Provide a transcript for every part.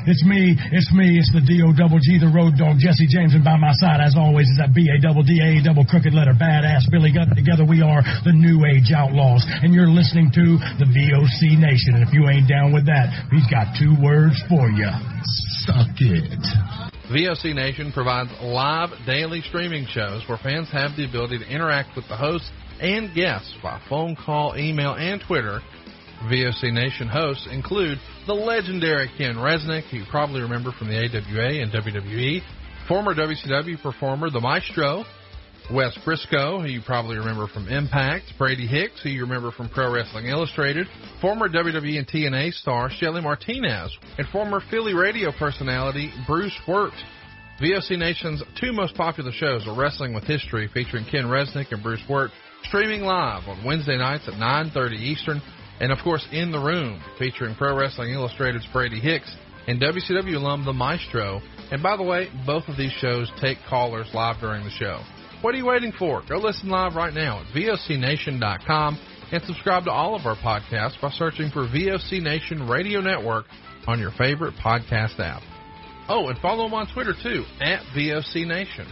It's me. It's the D-O-double-G, the road dog, Jesse James, and by my side, as always, is that B-A-double-D-A, double crooked letter, badass Billy Gunn. Together we are the New Age Outlaws, and you're listening to the VOC Nation. And if you ain't down with that, he's got 2 words for you. Suck it. VOC Nation provides live daily streaming shows where fans have the ability to interact with the hosts and guests by phone call, email, and Twitter. VOC Nation hosts include the legendary Ken Resnick, who you probably remember from the AWA and WWE, former WCW performer The Maestro, Wes Briscoe, who you probably remember from Impact, Brady Hicks, who you remember from Pro Wrestling Illustrated, former WWE and TNA star Shelly Martinez, and former Philly radio personality Bruce Wirt. VOC Nation's 2 most popular shows are Wrestling with History, featuring Ken Resnick and Bruce Wirt, streaming live on Wednesday nights at 9:30 Eastern, and, of course, In the Room, featuring Pro Wrestling Illustrated's Brady Hicks and WCW alum The Maestro. And, by the way, both of these shows take callers live during the show. What are you waiting for? Go listen live right now at VOCNation.com and subscribe to all of our podcasts by searching for VOC Nation Radio Network on your favorite podcast app. Oh, and follow them on Twitter, too, at VOC Nation.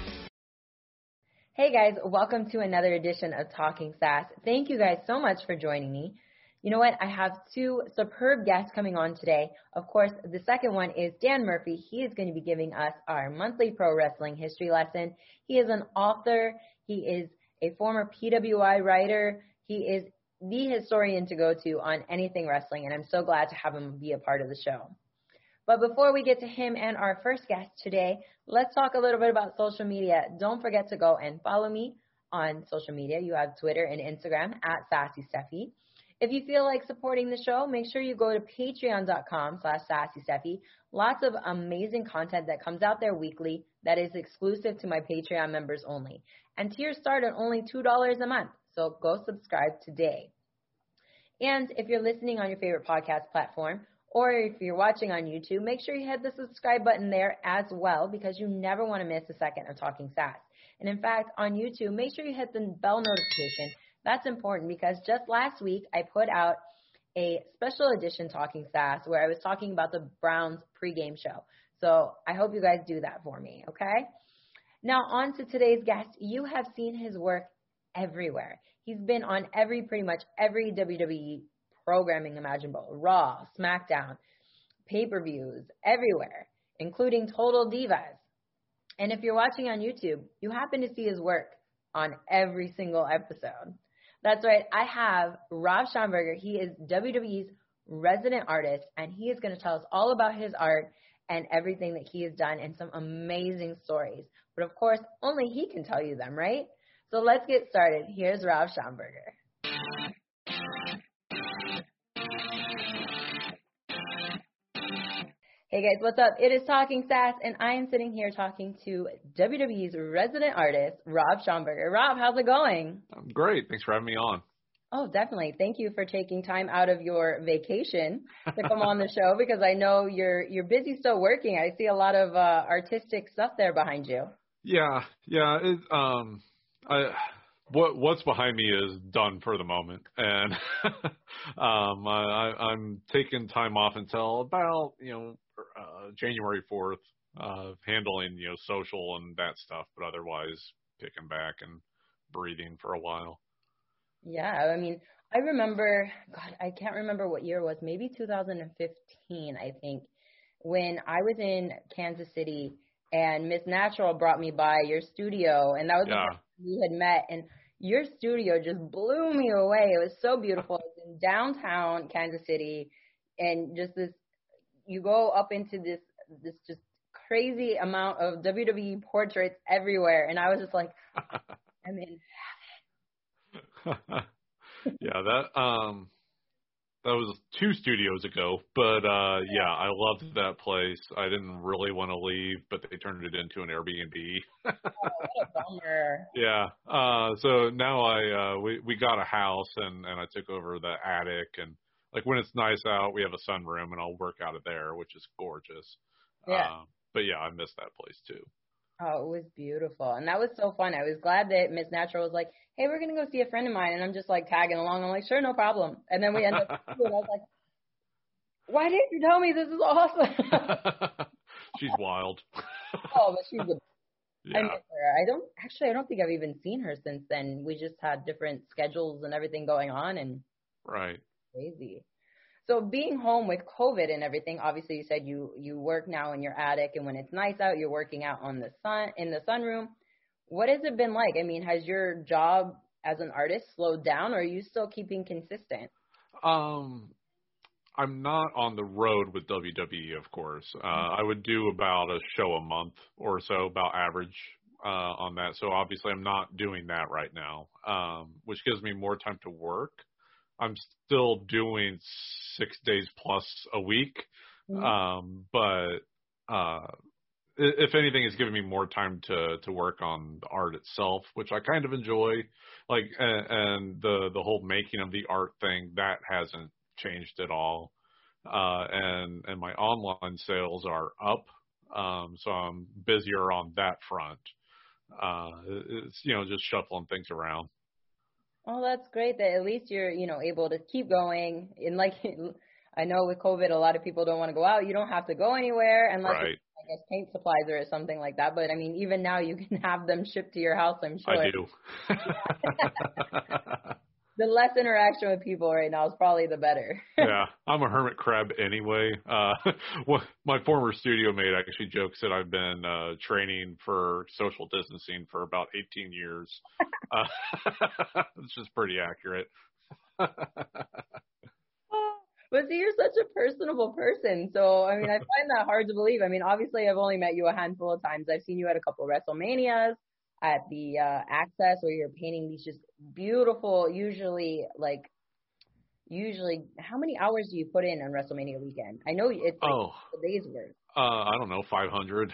Hey, guys. Welcome to another edition of Talking Sass. Thank you guys so much for joining me. You know what? I have 2 superb guests coming on today. Of course, the second one is Dan Murphy. He is going to be giving us our monthly pro wrestling history lesson. He is an author. He is a former PWI writer. He is the historian to go to on anything wrestling, and I'm so glad to have him be a part of the show. But before we get to him and our first guest today, let's talk a little bit about social media. Don't forget to go and follow me on social media. You have Twitter and Instagram at SassySteffi. If you feel like supporting the show, make sure you go to patreon.com/SassySteffi. Lots of amazing content that comes out there weekly that is exclusive to my Patreon members only. And tiers start at only $2 a month, so go subscribe today. And if you're listening on your favorite podcast platform, or if you're watching on YouTube, make sure you hit the subscribe button there as well, because you never want to miss a second of Talking Sass. And in fact, on YouTube, make sure you hit the bell notification. That's important because just last week I put out a special edition Talking Sass where I was talking about the Browns pregame show. So I hope you guys do that for me, okay? Now on to today's guest. You have seen his work everywhere. He's been on pretty much every WWE programming imaginable, Raw, SmackDown, pay-per-views, everywhere, including Total Divas. And if you're watching on YouTube, you happen to see his work on every single episode. That's right. I have Rob Schomburger. He is WWE's resident artist, and he is going to tell us all about his art and everything that he has done and some amazing stories. But, of course, only he can tell you them, right? So let's get started. Here's Rob Schomburger. Hey guys, what's up? It is Talking Sass, and I am sitting here talking to WWE's resident artist, Rob Schomburger. Rob, how's it going? I'm great. Thanks for having me on. Oh, definitely. Thank you for taking time out of your vacation to come on the show, because I know you're busy still working. I see a lot of artistic stuff there behind you. Yeah. What's behind me is done for the moment, and I'm taking time off until about January 4th, handling social and that stuff, but otherwise kicking back and breathing for a while. Yeah, I mean, I remember, God, I can't remember what year it was, maybe 2015, I think, when I was in Kansas City and Miss Natural brought me by your studio, and that was the first time we had met, and your studio just blew me away. It was so beautiful. It was in downtown Kansas City, and just this, you go up into this just crazy amount of WWE portraits everywhere, and I was just like, I'm in heaven. Yeah, that was 2 studios ago, but yeah, I loved that place. I didn't really want to leave, but they turned it into an Airbnb. Oh, what a bummer. Yeah. So now we got a house, and I took over the attic, and like when it's nice out, we have a sunroom, and I'll work out of there, which is gorgeous. Yeah. But yeah, I miss that place too. Oh, it was beautiful. And that was so fun. I was glad that Miss Natural was like, hey, we're going to go see a friend of mine. And I'm just like tagging along. I'm like, sure, no problem. And then we end up, and I was like, why didn't you tell me? This is awesome. wild. Oh, but she's a Yeah. I miss her. I don't think I've even seen her since then. We just had different schedules and everything going on, and Right. crazy. So being home with COVID and everything, obviously you said you work now in your attic, and when it's nice out, you're working out on the sun in the sunroom. What has it been like? I mean, has your job as an artist slowed down, or are you still keeping consistent? I'm not on the road with WWE, of course. I would do about a show a month or so, about average on that. So obviously I'm not doing that right now, which gives me more time to work. I'm still doing 6 days plus a week, but if anything, it's giving me more time to work on the art itself, which I kind of enjoy. Like, and the whole making of the art thing, that hasn't changed at all. And my online sales are up, so I'm busier on that front. It's just shuffling things around. Oh, that's great that at least you're, able to keep going. And like, I know with COVID, a lot of people don't want to go out. You don't have to go anywhere unless Right. it's, I guess, paint supplies or something like that. But I mean, even now you can have them shipped to your house, I'm sure. I do. The less interaction with people right now is probably the better. Yeah, I'm a hermit crab anyway. My former studio mate actually jokes that I've been training for social distancing for about 18 years. It's just pretty accurate. But see, you're such a personable person. So, I mean, I find that hard to believe. I mean, obviously, I've only met you a handful of times. I've seen you at a couple of WrestleManias, at the Access, where you're painting these just beautiful, usually, how many hours do you put in on WrestleMania weekend? I know it's like a day's worth. I don't know, 500.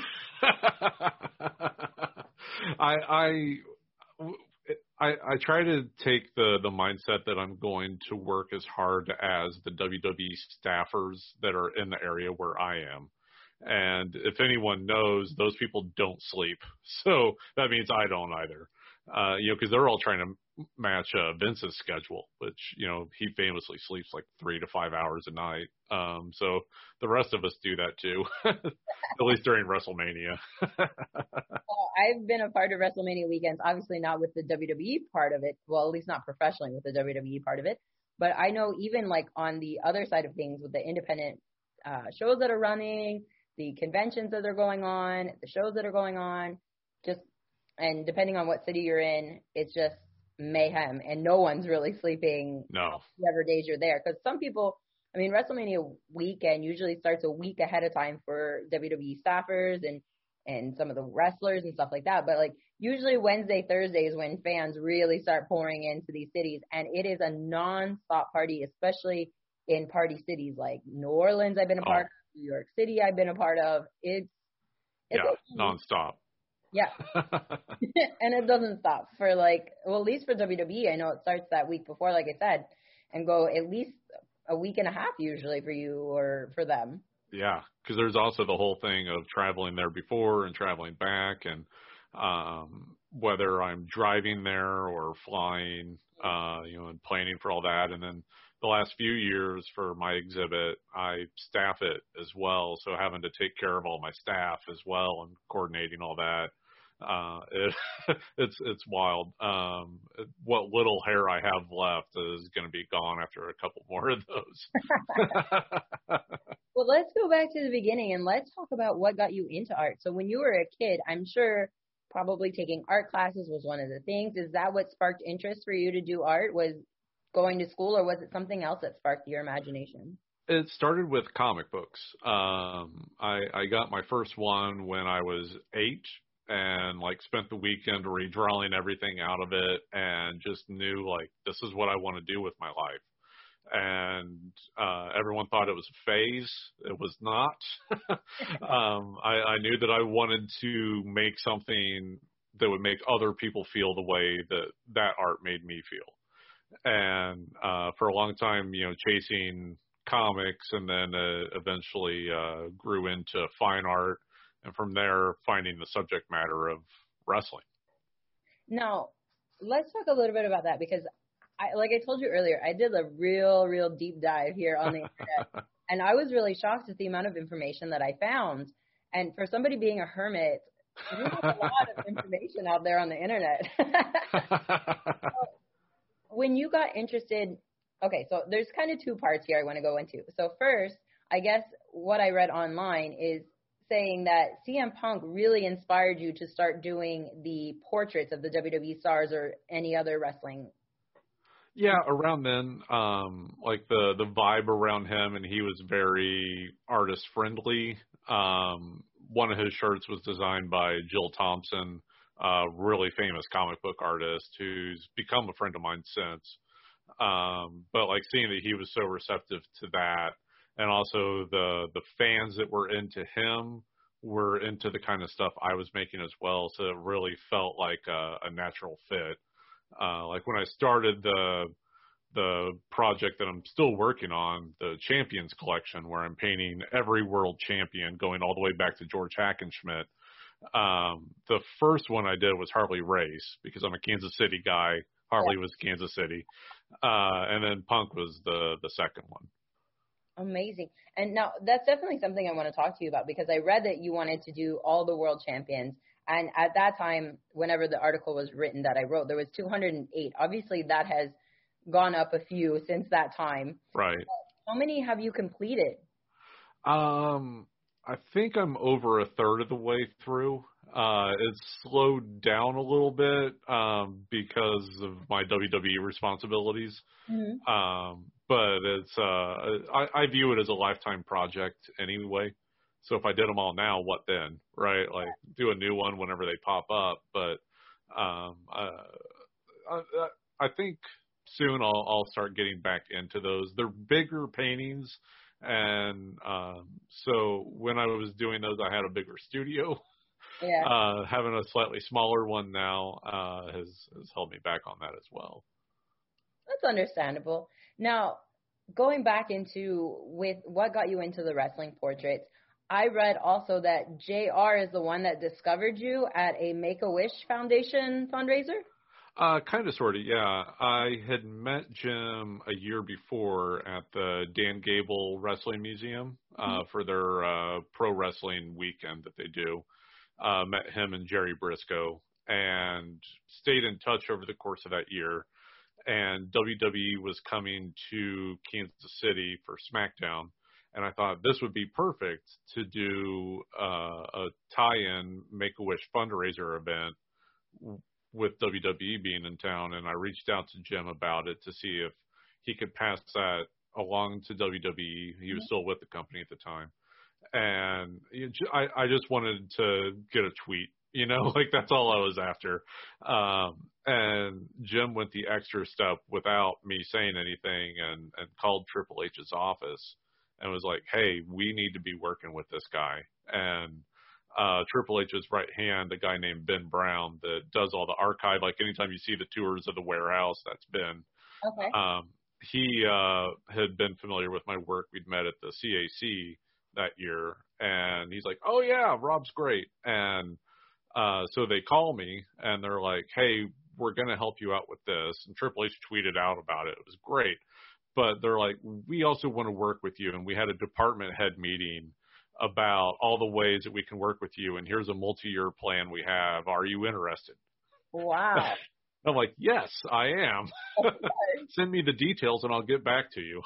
I try to take the mindset that I'm going to work as hard as the WWE staffers that are in the area where I am. And if anyone knows, those people don't sleep. So that means I don't either. Because they're all trying to match Vince's schedule, which, he famously sleeps like 3 to 5 hours a night. So the rest of us do that too, at least during WrestleMania. I've been a part of WrestleMania weekends, obviously not with the WWE part of it. Well, at least not professionally with the WWE part of it. But I know even like on the other side of things with the independent shows that are running, the conventions that are going on, the shows that are going on, and depending on what city you're in, it's just mayhem, and no one's really sleeping. No. Whatever days you're there, because some people, I mean, WrestleMania weekend usually starts a week ahead of time for WWE staffers and some of the wrestlers and stuff like that. But like usually Wednesday, Thursday is when fans really start pouring into these cities, and it is a non-stop party, especially in party cities like New Orleans. I've been a part of. New York City I've been a part of. It's nonstop. Yeah. And it doesn't stop for at least for WWE. I know it starts that week before, like I said, and go at least a week and a half usually for you or for them. Yeah, because there's also the whole thing of traveling there before and traveling back, and whether I'm driving there or flying, and planning for all that. And then the last few years for my exhibit, I staff it as well. So having to take care of all my staff as well and coordinating all that, it's wild. What little hair I have left is going to be gone after a couple more of those. Well, let's go back to the beginning and let's talk about what got you into art. So when you were a kid, I'm sure probably taking art classes was one of the things. Is that what sparked interest for you to do art? Was going to school, or was it something else that sparked your imagination? It started with comic books. I got my first one when I was 8 and spent the weekend redrawing everything out of it and just knew this is what I want to do with my life. And everyone thought it was a phase. It was not. I knew that I wanted to make something that would make other people feel the way that art made me feel. And for a long time, chasing comics, and then eventually grew into fine art, and from there finding the subject matter of wrestling. Now, let's talk a little bit about that, because like I told you earlier, I did a real deep dive here on the internet, and I was really shocked at the amount of information that I found. And for somebody being a hermit, there's a lot of information out there on the internet. So when you got interested, okay, so there's kind of two parts here I want to go into. So first, I guess what I read online is saying that CM Punk really inspired you to start doing the portraits of the WWE stars or any other wrestling. Yeah, around then, like the vibe around him, and he was very artist friendly. One of his shirts was designed by Jill Thompson, a really famous comic book artist who's become a friend of mine since. But like seeing that he was so receptive to that, and also the fans that were into him were into the kind of stuff I was making as well, so it really felt like a natural fit. Like when I started the project that I'm still working on, the Champions Collection, where I'm painting every world champion going all the way back to George Hackenschmidt. The first one I did was Harley Race because I'm a Kansas City guy. Harley was Kansas City. And then Punk was the second one. Amazing. And now that's definitely something I want to talk to you about because I read that you wanted to do all the world champions. And at that time, whenever the article was written that I wrote, there was 208. Obviously, that has gone up a few since that time. Right. How many have you completed? I think I'm over a third of the way through. It's slowed down a little bit because of my WWE responsibilities. Mm-hmm. But it's I view it as a lifetime project anyway. So if I did them all now, what then, right? Like do a new one whenever they pop up. But I think soon I'll start getting back into those. They're bigger paintings, and so when I was doing those, I had a bigger studio. Yeah. Having a slightly smaller one now has held me back on that as well. That's understandable. Now, going back into with what got you into the wrestling portraits, I read also that JR is the one that discovered you at a Make-A-Wish Foundation fundraiser? Kind of, sort of, yeah. I had met Jim a year before at the Dan Gable Wrestling Museum for their pro wrestling weekend that they do. Met him and Jerry Briscoe and stayed in touch over the course of that year. And WWE was coming to Kansas City for SmackDown. And I thought this would be perfect to do a tie-in Make-A-Wish fundraiser event with WWE being in town. And I reached out to Jim about it to see if he could pass that along to WWE. He was still with the company at the time. And I just wanted to get a tweet, you know, like that's all I was after. And Jim went the extra step without me saying anything and called Triple H's office and was like, hey, we need to be working with this guy. And Triple H's right hand, a guy named Ben Brown that does all the archive, like anytime you see the tours of the warehouse, that's Ben. Okay. He had been familiar with my work. We'd met at the CAC that year, and he's like, oh yeah, Rob's great. And so they call me and they're like, hey, we're going to help you out with this. And Triple H tweeted out about it. It was great. But they're like, we also want to work with you. And we had a department head meeting about all the ways that we can work with you. And here's a multi-year plan we have. Are you interested? Wow. I'm like, yes, I am. Send me the details and I'll get back to you.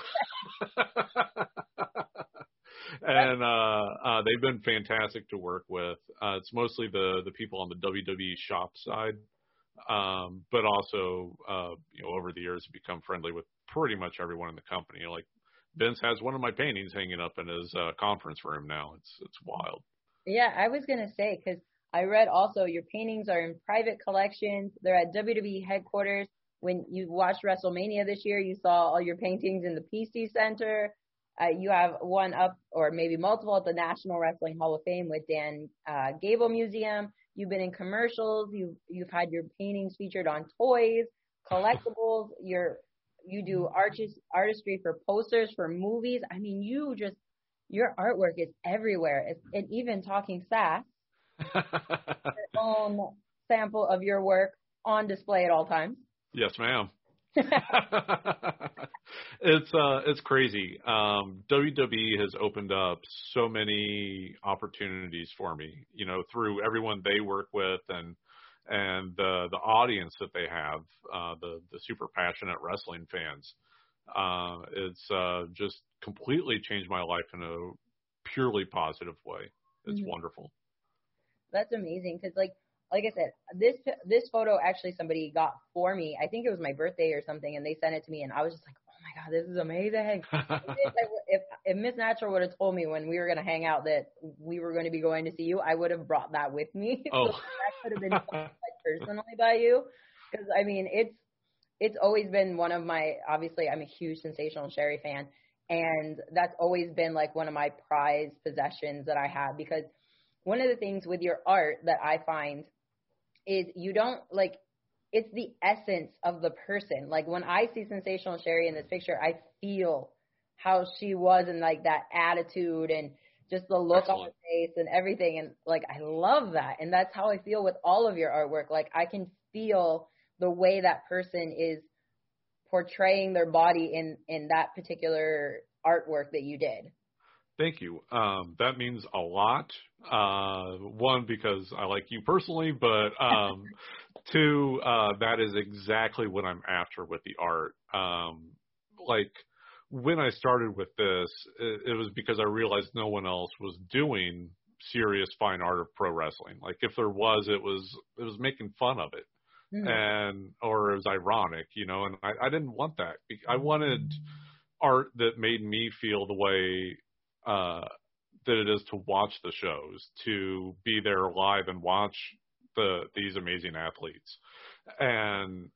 And they've been fantastic to work with. It's mostly the people on the WWE shop side, but also over the years become friendly with pretty much everyone in the company. Like Vince has one of my paintings hanging up in his conference room now. It's wild. Yeah, I was gonna say because I read also your paintings are in private collections. They're at WWE headquarters. When you watched WrestleMania this year, you saw all your paintings in the PC Center. You have one up or maybe multiple at the National Wrestling Hall of Fame with Dan Gable Museum. You've been in commercials. You've had your paintings featured on toys, collectibles. You do artistry for posters for movies. I mean, your artwork is everywhere. And even Talking Sass, your own sample of your work on display at all times. Yes, ma'am. It's crazy. WWE has opened up so many opportunities for me, through everyone they work with and the audience that they have, the super passionate wrestling fans. It's just completely changed my life in a purely positive way. It's wonderful. That's amazing because, like I said, this photo actually somebody got for me. I think it was my birthday or something, and they sent it to me, and I was just like, oh my God, this is amazing. If Miss Natural would have told me when we were going to hang out that we were going to be going to see you, I would have brought that with me. Oh. So that could have been personally by you, because I mean it's always been one of my, obviously I'm a huge Sensational Sherri fan, and that's always been like one of my prized possessions that I have, because one of the things with your art that I find is you don't like, it's the essence of the person. Like when I see Sensational Sherri in this picture, I feel how she was and like that attitude and just the look on her face and everything. And like, I love that. And that's how I feel with all of your artwork. Like I can feel the way that person is portraying their body in that particular artwork that you did. Thank you. That means a lot. One, because I like you personally, but two, that is exactly what I'm after with the art. Like when I started with this, it was because I realized no one else was doing serious fine art of pro wrestling. Like if there was, it was making fun of it. Or it was ironic, and I didn't want that. I wanted art that made me feel the way that it is to watch the shows, to be there live and watch these amazing athletes. And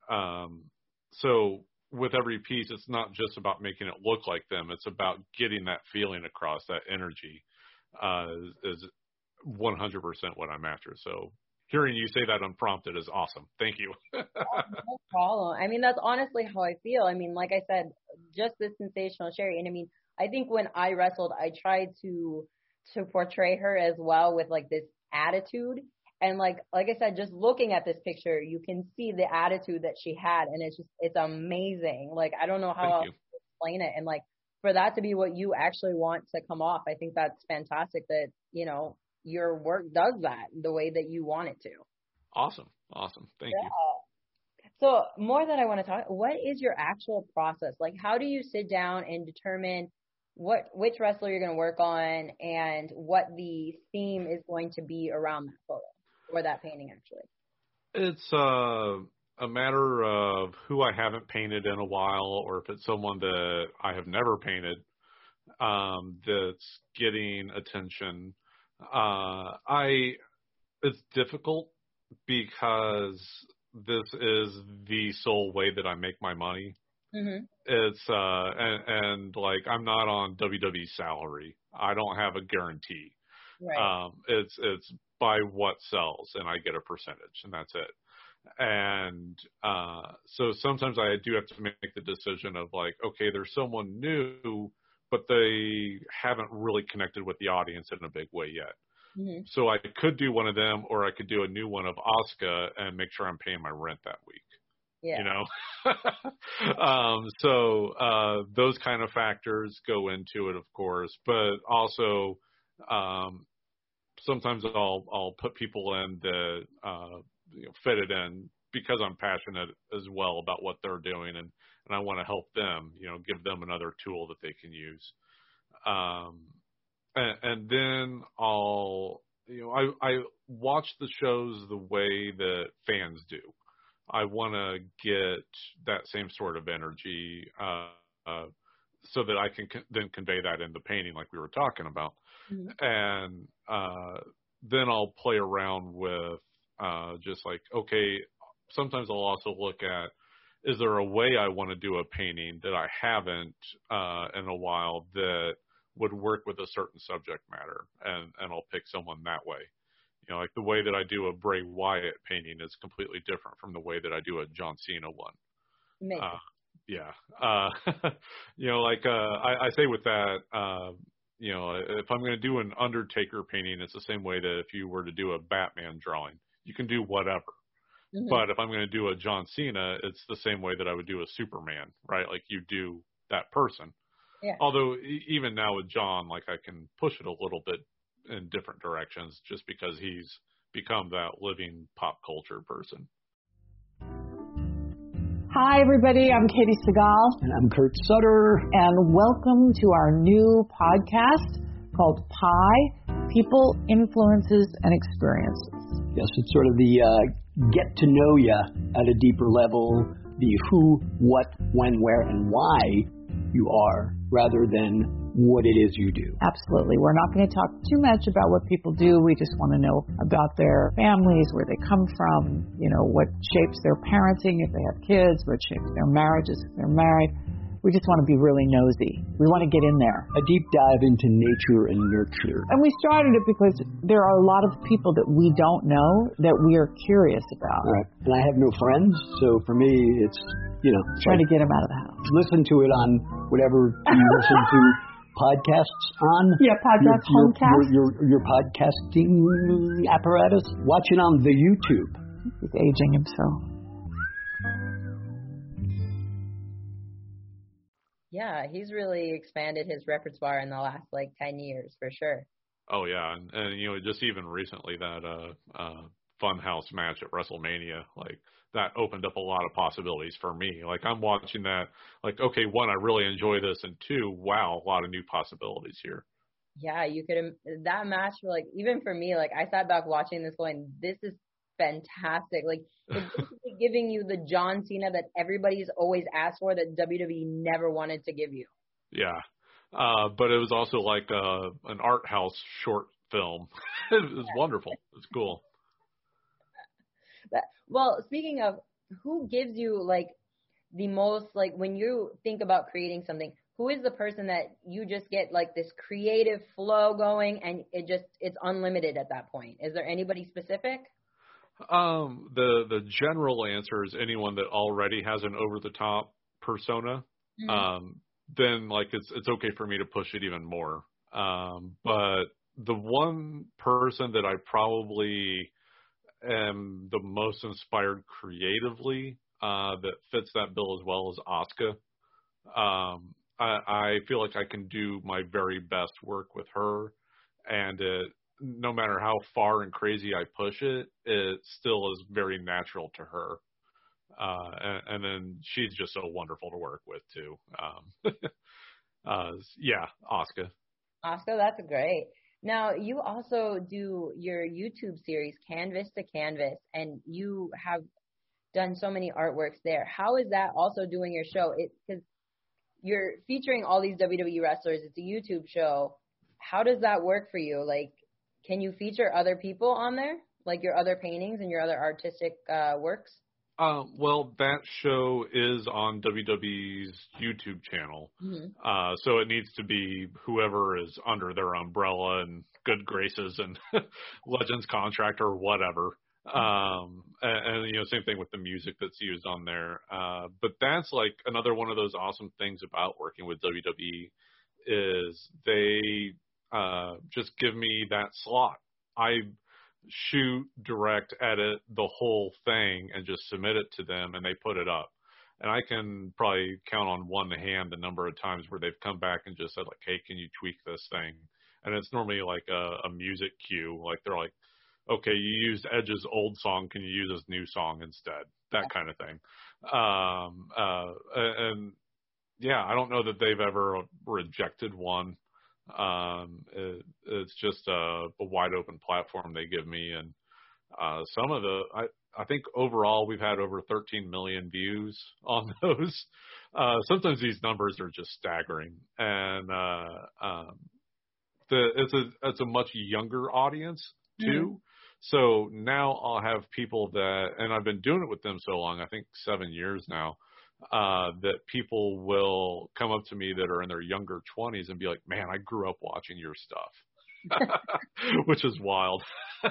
so with every piece, it's not just about making it look like them. It's about getting that feeling across, that energy is 100% what I'm after. So hearing you say that unprompted is awesome. Thank you. No problem. I mean, that's honestly how I feel. I mean, like I said, just this Sensational Sherri. And I mean, I think when I wrestled, I tried to portray her as well with like this attitude. And like I said, just looking at this picture, you can see the attitude that she had. And it's amazing. Like, I don't know how else to explain it. And like, for that to be what you actually want to come off, I think that's fantastic that, your work does that the way that you want it to. Awesome. Thank you. So more that I want to talk, what is your actual process? Like, how do you sit down and determine which wrestler you're going to work on and what the theme is going to be around that photo or that painting, actually? It's a matter of who I haven't painted in a while, or if it's someone that I have never painted that's getting attention. It's difficult because this is the sole way that I make my money. It's and like I'm not on WWE salary. I don't have a guarantee. Right. It's by what sells, and I get a percentage, and that's it. And so sometimes I do have to make the decision of like, okay, there's someone new, but they haven't really connected with the audience in a big way yet. So I could do one of them, or I could do a new one of Asuka and make sure I'm paying my rent that week. Yeah. So those kind of factors go into it, of course, but also sometimes I'll put people in that fit it in because I'm passionate as well about what they're doing, and I want to help them, give them another tool that they can use. And then I watch the shows the way that fans do. I want to get that same sort of energy so that I can then convey that in the painting like we were talking about. And then I'll play around with just like, okay, sometimes I'll also look at, is there a way I want to do a painting that I haven't in a while that would work with a certain subject matter, and I'll pick someone that way. Like the way that I do a Bray Wyatt painting is completely different from the way that I do a John Cena one. I say with that, if I'm going to do an Undertaker painting, it's the same way that if you were to do a Batman drawing, you can do whatever. But if I'm going to do a John Cena, it's the same way that I would do a Superman, right? Like you do that person. Yeah. Although even now with John, like I can push it a little bit in different directions just because he's become that living pop culture person. Hi, everybody. I'm Katie Segal. And I'm Kurt Sutter. And welcome to our new podcast called Pi, People, Influences, and Experiences. Yes, it's sort of the get to know you at a deeper level, the who, what, when, where, and why you are, rather than what it is you do. Absolutely. We're not going to talk too much about what people do. We just want to know about their families, where they come from, what shapes their parenting if they have kids, what shapes their marriages if they're married. We just want to be really nosy. We want to get in there. A deep dive into nature and nurture. And we started it because there are a lot of people that we don't know that we are curious about. Right. And I have no friends, so for me, it's, trying to get them out of the house. Listen to it on whatever you listen to podcasts on. Yeah, podcast, homecast. Your podcasting apparatus. Watch it on the YouTube. He's aging himself. Yeah, he's really expanded his repertoire in the last 10 years for sure. Oh yeah, and just even recently that Funhouse match at WrestleMania, that opened up a lot of possibilities for me. I'm watching that, okay, one, I really enjoy this, and two, wow, a lot of new possibilities here. Yeah, you could that match even for me, I sat back watching this going, this is fantastic. It's basically giving you the John Cena that everybody's always asked for that WWE never wanted to give you. Yeah. But it was also an art house short film. It was wonderful. It was cool. Well, speaking of, who gives you the most, when you think about creating something, who is the person that you just get this creative flow going and it's unlimited at that point? Is there anybody specific? The general answer is anyone that already has an over the top persona. Mm-hmm. Then it's okay for me to push it even more. But the one person that I probably am the most inspired creatively that fits that bill as well is Asuka. I feel like I can do my very best work with her, and no matter how far and crazy I push it, it still is very natural to her. And then she's just so wonderful to work with too. Yeah, Asuka. Asuka, that's great. Now, you also do your YouTube series, Canvas to Canvas, and you have done so many artworks there. How is that also doing your show? Because you're featuring all these WWE wrestlers. It's a YouTube show. How does that work for you? Can you feature other people on there, your other paintings and your other artistic works? Well, that show is on WWE's YouTube channel. Mm-hmm. So it needs to be whoever is under their umbrella and good graces and Legends contract or whatever. And same thing with the music that's used on there. But that's another one of those awesome things about working with WWE is they just give me that slot. I shoot, direct, edit the whole thing and just submit it to them and they put it up. And I can probably count on one hand the number of times where they've come back and just said hey, can you tweak this thing? And it's normally a music cue. They're okay, you used Edge's old song, can you use his new song instead? That kind of thing. And yeah, I don't know that they've ever rejected one. It's just a wide open platform they give me, and some of I think overall we've had over 13 million views on those. Sometimes these numbers are just staggering, and it's a much younger audience too. Mm-hmm. So now I'll have people and I've been doing it with them so long, I think 7 years now. That people will come up to me that are in their younger 20s and be like, man, I grew up watching your stuff, which is wild.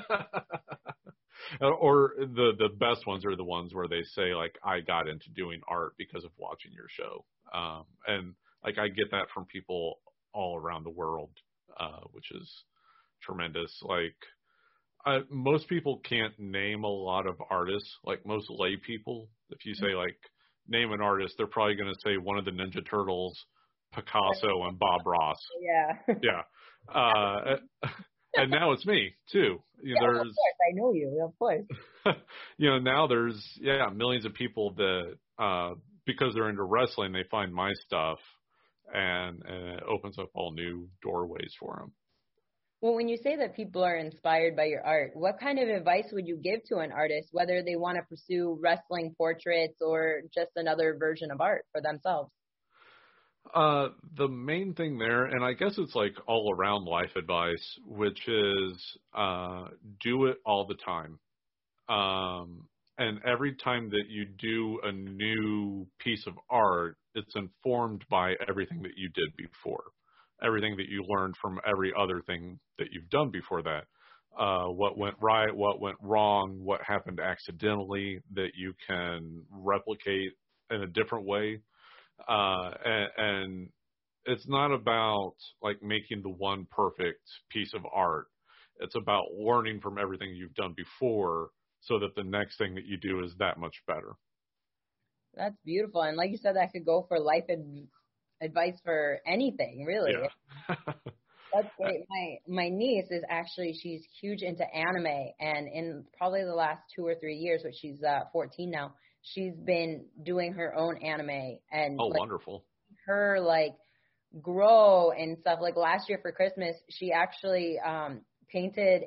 Or the best ones are the ones where they say I got into doing art because of watching your show. And I get that from people all around the world, which is tremendous. Most people can't name a lot of artists. Like most lay people, if you say like name an artist, they're probably going to say one of the Ninja Turtles, Picasso, and Bob Ross. Yeah. Yeah. And now it's me too. Yeah, of course, I know you. Of course. Now there's millions of people that because they're into wrestling, they find my stuff, and it opens up all new doorways for them. Well, when you say that people are inspired by your art, what kind of advice would you give to an artist, whether they want to pursue wrestling portraits or just another version of art for themselves? The main thing there, and I guess it's like all around life advice, which is do it all the time. And every time that you do a new piece of art, it's informed by everything that you did before, everything that you learned from every other thing that you've done before that. What went right, what went wrong, what happened accidentally that you can replicate in a different way. And it's not about like making the one perfect piece of art. It's about learning from everything you've done before so that the next thing that you do is that much better. That's beautiful. And like you said, that could go for life advice for anything, really. Yeah. That's great. My niece is she's huge into anime, and in probably the last 2 or 3 years, which she's 14 now, she's been doing her own anime, and wonderful. Her grow and stuff. Like last year for Christmas, she actually painted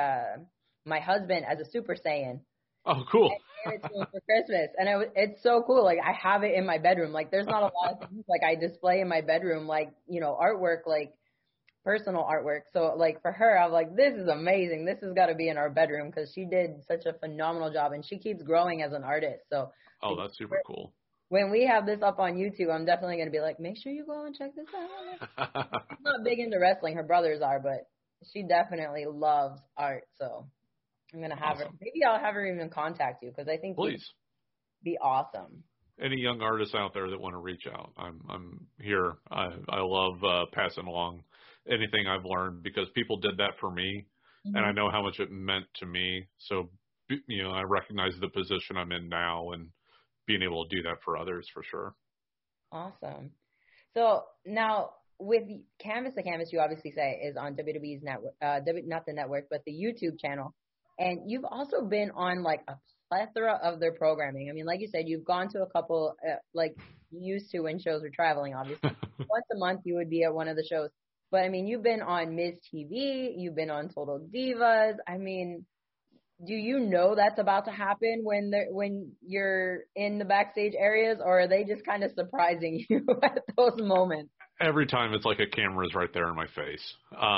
my husband as a Super Saiyan. Oh, cool. And gave it to him for Christmas, and it's so cool. Like I have it in my bedroom. Like there's not a lot of things like I display in my bedroom, like artwork, like personal artwork. So like for her, I'm like, this is amazing. This has got to be in our bedroom because she did such a phenomenal job, and she keeps growing as an artist. So that's super cool. When we have this up on YouTube, I'm definitely going to be like, make sure you go and check this out. She's not big into wrestling. Her brothers are, but she definitely loves art. So I'm going to have her. Maybe I'll have her even contact you because I think please be awesome. Any young artists out there that want to reach out, I'm here. I love passing along anything I've learned because people did that for me, and I know how much it meant to me. So, I recognize the position I'm in now and being able to do that for others for sure. Awesome. So now with Canvas to Canvas, you obviously say is on WWE's network, not the network, but the YouTube channel. And you've also been on like a plethora of their programming. I mean, like you said, you've gone to a couple, like you used to when shows were traveling, obviously. Once a month you would be at one of the shows. But, I mean, you've been on Ms. TV. You've been on Total Divas. I mean, do you know that's about to happen when you're in the backstage areas, or are they just kind of surprising you at those moments? Every time it's like a camera's right there in my face.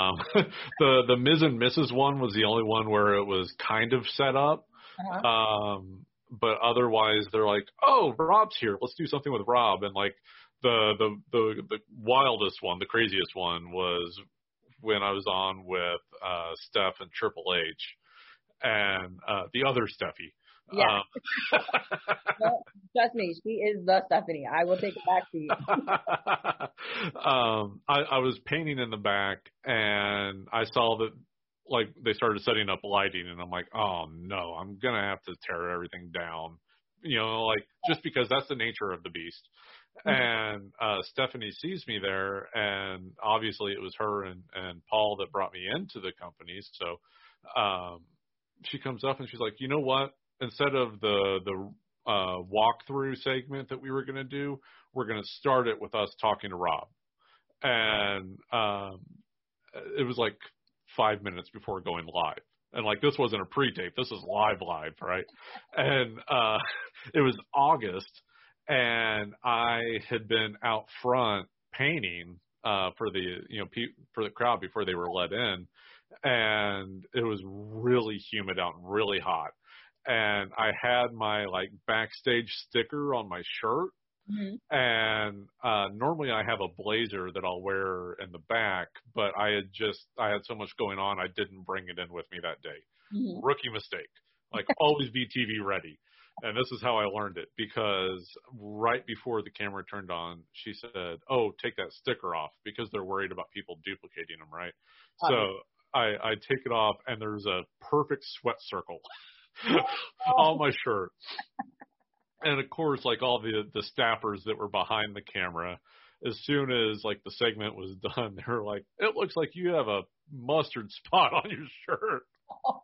The Ms. and Mrs. one was the only one where it was kind of set up. But otherwise they're like, oh, Rob's here. Let's do something with Rob. And like the wildest one, the craziest one was when I was on with Steph and Triple H and the other Steffi. Yeah. Well, trust me, she is the Stephanie. I will take it back to you. I was painting in the back, and I saw that, like, they started setting up lighting, and I'm like, oh, no, I'm going to have to tear everything down, just because that's the nature of the beast. And Stephanie sees me there, and obviously it was her and Paul that brought me into the company. So she comes up, and she's like, you know what? Instead of the walkthrough segment that we were going to do, we're going to start it with us talking to Rob. And it was like 5 minutes before going live. And like, this wasn't a pre-tape. This is live, right? And it was August, and I had been out front painting for the crowd before they were let in. And it was really humid out and really hot. And I had my like backstage sticker on my shirt. Mm-hmm. And normally I have a blazer that I'll wear in the back, but I had so much going on, I didn't bring it in with me that day. Mm-hmm. Rookie mistake. Like, always be TV ready. And this is how I learned it, because right before the camera turned on, she said, oh, take that sticker off, because they're worried about people duplicating them, right? So I take it off, and there's a perfect sweat circle on my shirt. And of course, like all the staffers that were behind the camera, as soon as like the segment was done, they were like, "It looks like you have a mustard spot on your shirt." Oh,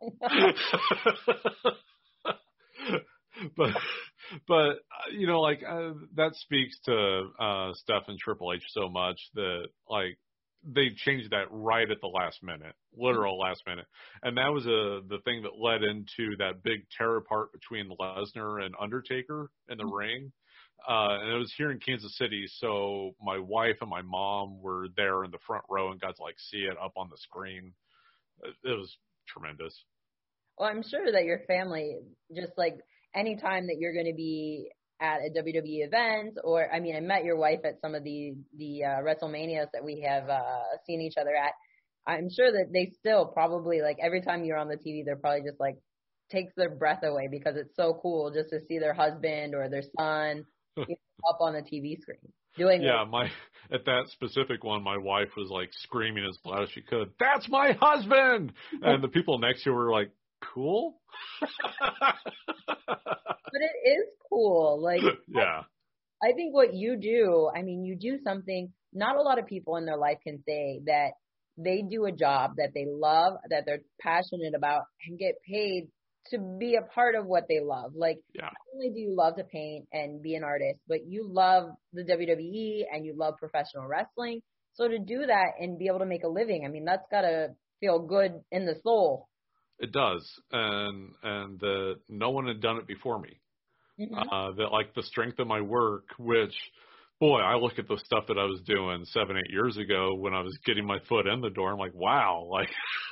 no. but you know, like that speaks to Steph and Triple H so much that like they changed that right at the last minute, literal last minute, and that was the thing that led into that big tear apart between Lesnar and Undertaker in the ring. And it was here in Kansas City, so my wife and my mom were there in the front row and got to like see it up on the screen. It was tremendous. Well, I'm sure that your family, just like any time that you're going to be at a WWE event, or I mean, I met your wife at some of the WrestleManias that we have seen each other at. I'm sure that they still probably, like, every time you're on the TV, they're probably just like takes their breath away because it's so cool just to see their husband or their son up on the TV screen doing it. At that specific one, my wife was like screaming as loud as she could, "That's my husband!" And the people next to her were like, "Cool." But it is cool. Like, yeah. I think what you do, I mean, you do something not a lot of people in their life can say, that they do a job that they love, that they're passionate about, and get paid to be a part of what they love. Like, not only do you love to paint and be an artist, but you love the WWE and you love professional wrestling. So to do that and be able to make a living, I mean, that's got to feel good in the soul. It does. And no one had done it before me. Mm-hmm. That like the strength of my work, which, boy, I look at the stuff that I was doing 7-8 years ago when I was getting my foot in the door. I'm like, wow, like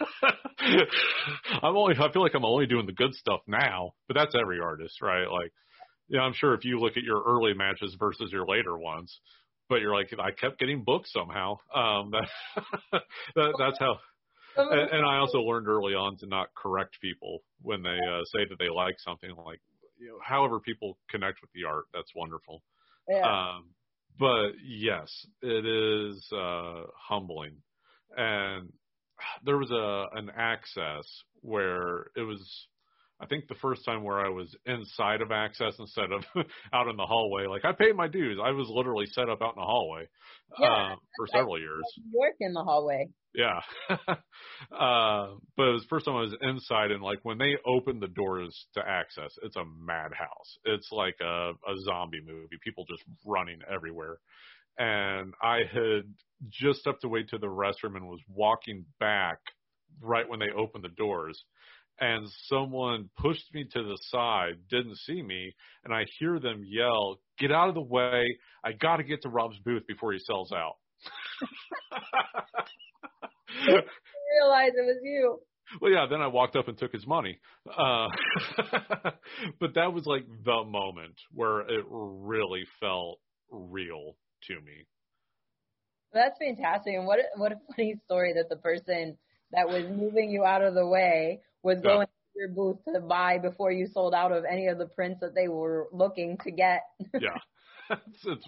I feel like I'm only doing the good stuff now, but that's every artist, right? Like, yeah, I'm sure if you look at your early matches versus your later ones, but you're like, I kept getting booked somehow. That's how. And I also learned early on to not correct people when they say that they like something. Like, you know, however people connect with the art, that's wonderful. Yeah. But yes, it is humbling. And there was an access where it was, I think, the first time where I was inside of access instead of out in the hallway. Like, I paid my dues. I was literally set up out in the hallway for several years. New York in the hallway. Yeah. But it was the first time I was inside, and like when they opened the doors to access, it's a madhouse. It's like a zombie movie, people just running everywhere. And I had just stepped away to the restroom and was walking back right when they opened the doors. And someone pushed me to the side, didn't see me, and I hear them yell, "Get out of the way. I got to get to Rob's booth before he sells out." I didn't realize it was you. Well, yeah, then I walked up and took his money. But that was like the moment where it really felt real to me. That's fantastic. And what a funny story that the person that was moving you out of the way was going to your booth to buy before you sold out of any of the prints that they were looking to get. Yeah.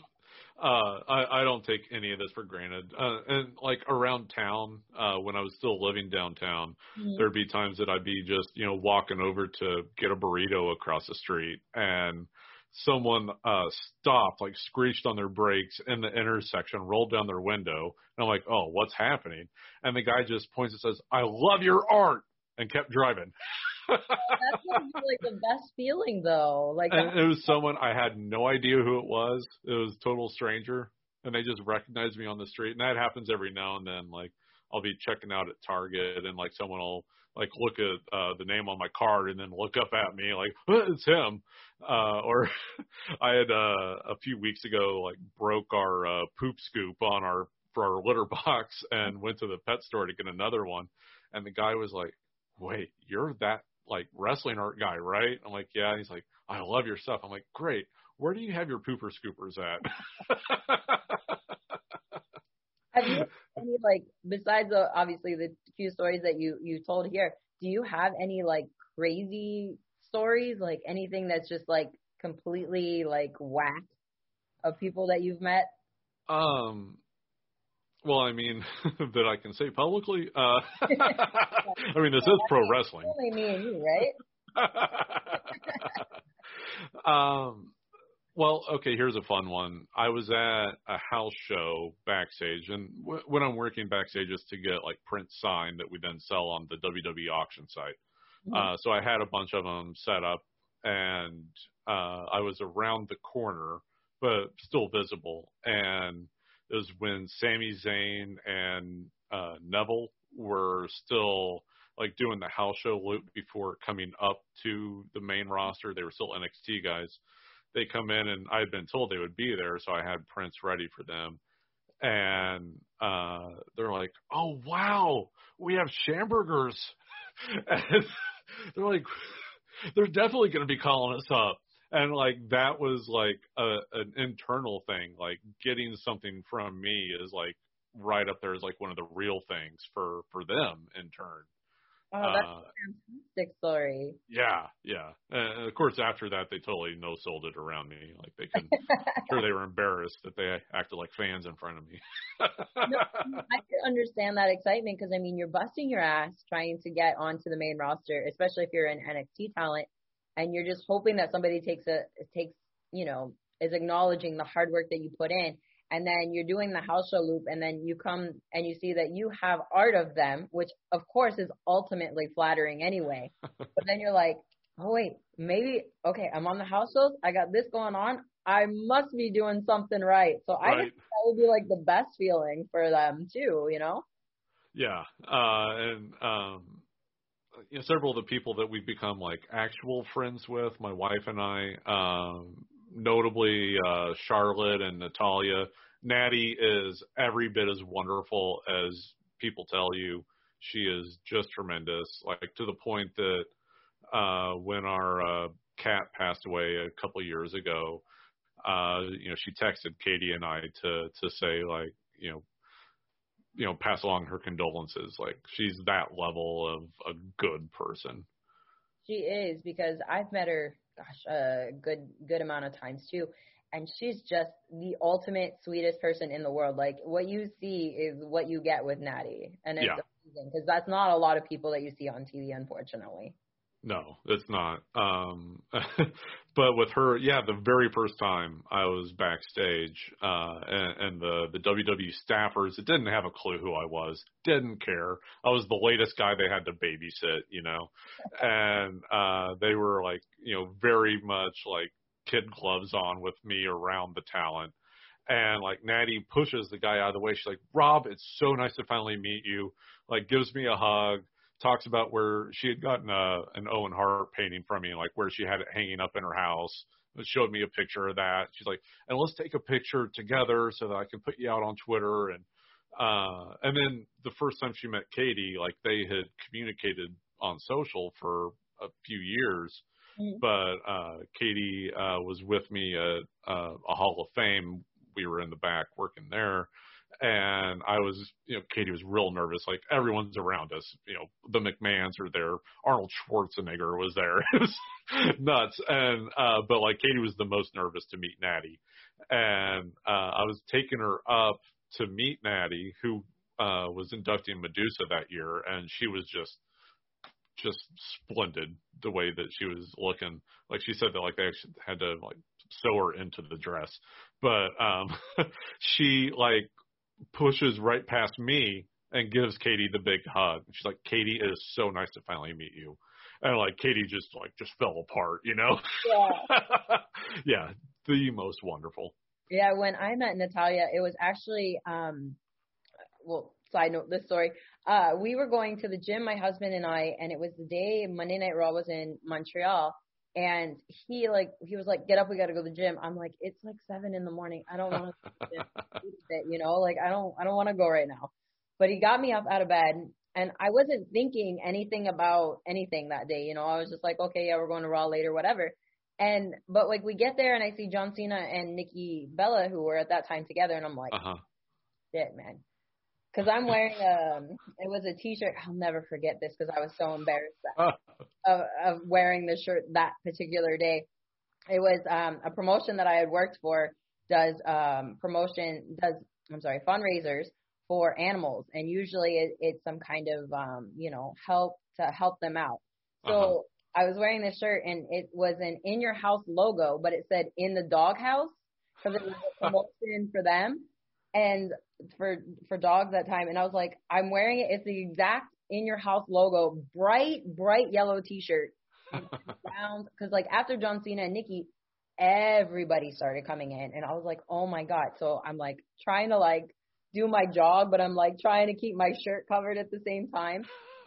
I don't take any of this for granted. And like around town, when I was still living downtown, there'd be times that I'd be just, you know, walking over to get a burrito across the street, and someone stopped, like screeched on their brakes in the intersection, rolled down their window, and I'm like, oh, what's happening? And the guy just points and says, "I love your art," and kept driving. That's like the best feeling, though. Like, and it was someone I had no idea who it was. It was a total stranger, and they just recognized me on the street. And that happens every now and then. Like, I'll be checking out at Target, and like someone will like look at the name on my card and then look up at me like, "It's him." Or I had a few weeks ago like broke our poop scoop for our litter box and went to the pet store to get another one, and the guy was like, "Wait, you're that like wrestling art guy, right?" I'm like, "Yeah." And he's like, "I love your stuff." I'm like, "Great. Where do you have your pooper scoopers at?" Have you any, like, besides obviously the few stories that you told here, do you have any like crazy stories, like anything that's just like completely like whack of people that you've met? Well, I mean, that I can say publicly. I mean, this is pro wrestling. Only me and you, right? Well, okay, here's a fun one. I was at a house show backstage, and when I'm working backstage is to get like prints signed that we then sell on the WWE auction site. So I had a bunch of them set up, and I was around the corner, but still visible. And it was when Sami Zayn and Neville were still like doing the house show loop before coming up to the main roster. They were still NXT guys. They come in, and I had been told they would be there, so I had prints ready for them. And they're like, "Oh wow, we have Schambergers," and they're like, "They're definitely going to be calling us up." And like that was like an internal thing. Like getting something from me is like right up there as like one of the real things for them in turn. Oh, that's a fantastic story. Yeah. And of course, after that, they totally no-sold it around me. Like they couldn't. Sure, they were embarrassed that they acted like fans in front of me. No, I can understand that excitement because I mean you're busting your ass trying to get onto the main roster, especially if you're an NXT talent, and you're just hoping that somebody takes is acknowledging the hard work that you put in. And then you're doing the house show loop, and then you come and you see that you have art of them, which of course is ultimately flattering anyway. But then you're like, oh wait, maybe, okay, I'm on the house shows. I got this going on. I must be doing something right. So I think that would be like the best feeling for them too, you know? Yeah. And several of the people that we've become like actual friends with, my wife and I, notably Charlotte and Natalia. Natty is every bit as wonderful as people tell you. She is just tremendous, like to the point that when our cat passed away a couple of years ago, she texted Katie and I to say like, pass along her condolences. Like she's that level of a good person. She is, because I've met her, a good amount of times too. And she's just the ultimate sweetest person in the world. Like what you see is what you get with Natty. And it's amazing because that's not a lot of people that you see on TV, unfortunately. No, it's not. But with her, the very first time I was backstage, and the WWE staffers, it didn't have a clue who I was, didn't care. I was the latest guy they had to babysit, and they were like, very much like kid gloves on with me around the talent. And like Natty pushes the guy out of the way. She's like, "Rob, it's so nice to finally meet you." Like gives me a hug. Talks about where she had gotten an Owen Hart painting from me, like where she had it hanging up in her house. It showed me a picture of that. She's like, "And let's take a picture together so that I can put you out on Twitter." And then the first time she met Katie, like they had communicated on social for a few years. Mm-hmm. But Katie was with me at a Hall of Fame. We were in the back working there. And I was, Katie was real nervous. Like everyone's around us, the McMahons are there. Arnold Schwarzenegger was there. It was nuts. And, but like Katie was the most nervous to meet Natty. And, I was taking her up to meet Natty, who, was inducting Medusa that year. And she was just splendid the way that she was looking. Like she said that like they actually had to like sew her into the dress. But, she like, pushes right past me and gives Katie the big hug. She's like, "Katie, it is so nice to finally meet you." And like Katie just fell apart, Yeah. Yeah, the most wonderful. Yeah, when I met Natalia, it was actually side note this story. We were going to the gym, my husband and I, and it was the day Monday Night Raw was in Montreal. And he was like, "Get up, we got to go to the gym." I'm like, "It's like 7 a.m. I don't want to, like I don't want to go right now." But he got me up out of bed, and I wasn't thinking anything about anything that day. I was just like, "Okay, yeah, we're going to Raw later, whatever." But like we get there, and I see John Cena and Nikki Bella, who were at that time together, and I'm like, "Shit, man." Because I'm wearing it was a T-shirt. I'll never forget this because I was so embarrassed of wearing the shirt that particular day. It was a promotion that I had worked for does fundraisers for animals, and usually it's some kind of help to help them out. So I was wearing this shirt, and it was an In Your House logo, but it said In the Dog House, because it was a promotion for them and for dogs that time. And I was like, I'm wearing it. It's the exact In Your House logo, bright yellow T-shirt. Because like after John Cena and Nikki, everybody started coming in, and I was like, oh my God. So I'm like trying to like do my jog, but I'm like trying to keep my shirt covered at the same time.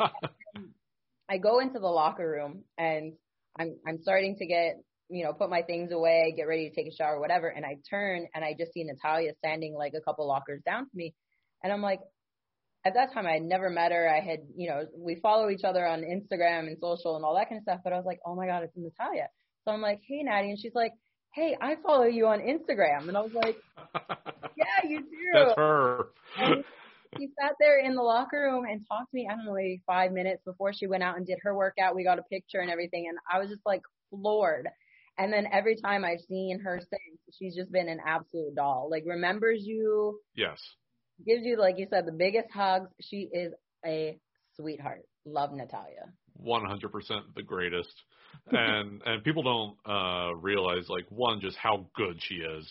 I go into the locker room, and I'm starting to get, put my things away, get ready to take a shower, whatever. And I turn, and I just see Natalya standing like a couple lockers down from me. And I'm like, at that time I had never met her. I had, we follow each other on Instagram and social and all that kind of stuff. But I was like, oh my God, it's Natalya. So I'm like, hey, Natty. And she's like, hey, I follow you on Instagram. And I was like, yeah, you do. That's her. And she sat there in the locker room and talked to me, I don't know, maybe 5 minutes before she went out and did her workout. We got a picture and everything. And I was just like floored. And then every time I've seen her since, she's just been an absolute doll. Like, remembers you. Yes. Gives you, like you said, the biggest hugs. She is a sweetheart. Love Natalya. 100% the greatest. And people don't realize, like, one, just how good she is.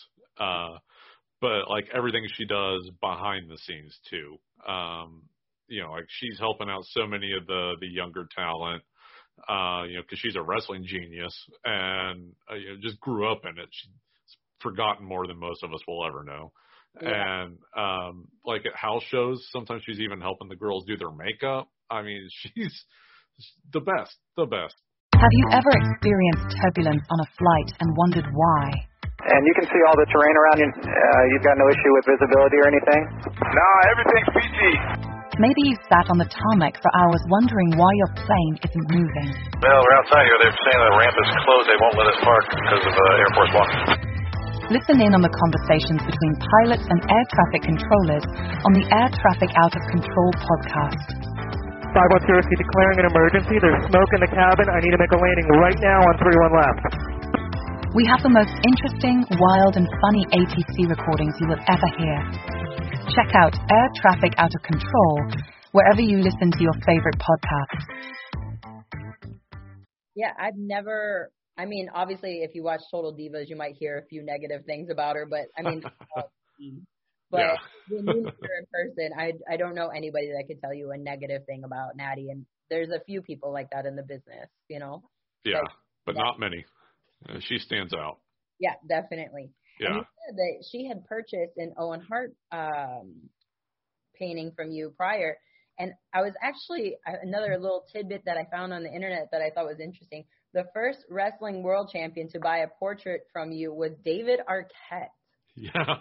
But, like, everything she does behind the scenes, too. Like, she's helping out so many of the younger talent, because she's a wrestling genius and just grew up in it. She's forgotten more than most of us will ever know. Yeah. And, like, at house shows, sometimes she's even helping the girls do their makeup. I mean, she's the best. Have you ever experienced turbulence on a flight and wondered why? And you can see all the terrain around you. You've got no issue with visibility or anything? No, everything's PG. Maybe you sat on the tarmac for hours wondering why your plane isn't moving. Well, we're outside here. They're saying the ramp is closed. They won't let us park because of Air Force One. Listen in on the conversations between pilots and air traffic controllers on the Air Traffic Out of Control podcast. 510, declaring an emergency. There's smoke in the cabin. I need to make a landing right now on 31 left. We have the most interesting, wild, and funny ATC recordings you will ever hear. Check out Air Traffic Out of Control wherever you listen to your favorite podcasts. Yeah, obviously, if you watch Total Divas, you might hear a few negative things about her, but when you meet her in person, I don't know anybody that could tell you a negative thing about Natty, and there's a few people like that in the business, Yeah, but not many. She stands out. Yeah, definitely. Yeah. And you said that she had purchased an Owen Hart painting from you prior, and I was actually, another little tidbit that I found on the internet that I thought was interesting. The first wrestling world champion to buy a portrait from you was David Arquette. Yeah.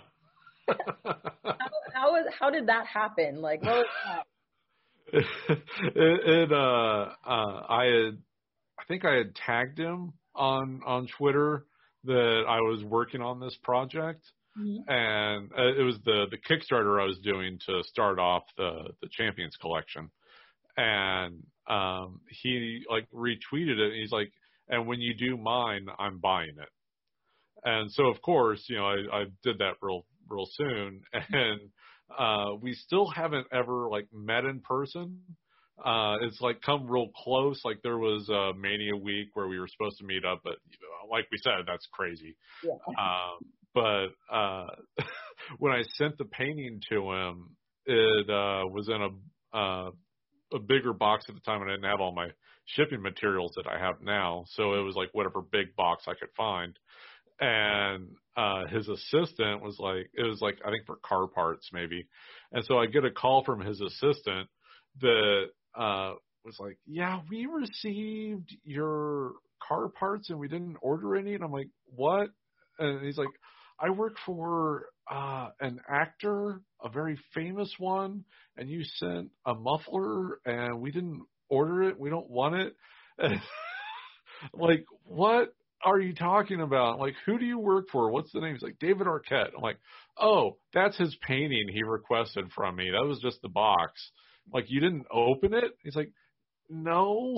How did that happen? Like, what was that? I think I had tagged him on Twitter that I was working on this project, and it was the Kickstarter I was doing to start off the Champions collection, and he like retweeted it, and he's like, and when you do mine, I'm buying it. And so of course, I did that real soon, and we still haven't ever like met in person. It's like come real close. Like there was a Mania week where we were supposed to meet up, but like we said, that's crazy. Yeah. But when I sent the painting to him, it was in a bigger box at the time, and I didn't have all my shipping materials that I have now. So it was like whatever big box I could find. And his assistant was like, it was like, I think for car parts maybe. And so I get a call from his assistant that was like, yeah, we received your car parts and we didn't order any. And I'm like, what? And he's like, I work for an actor, a very famous one, and you sent a muffler and we didn't order it. We don't want it. And like, what are you talking about? Like, who do you work for? What's the name? He's like, David Arquette. I'm like, oh, that's his painting he requested from me. That was just the box. Like, you didn't open it? He's like, no.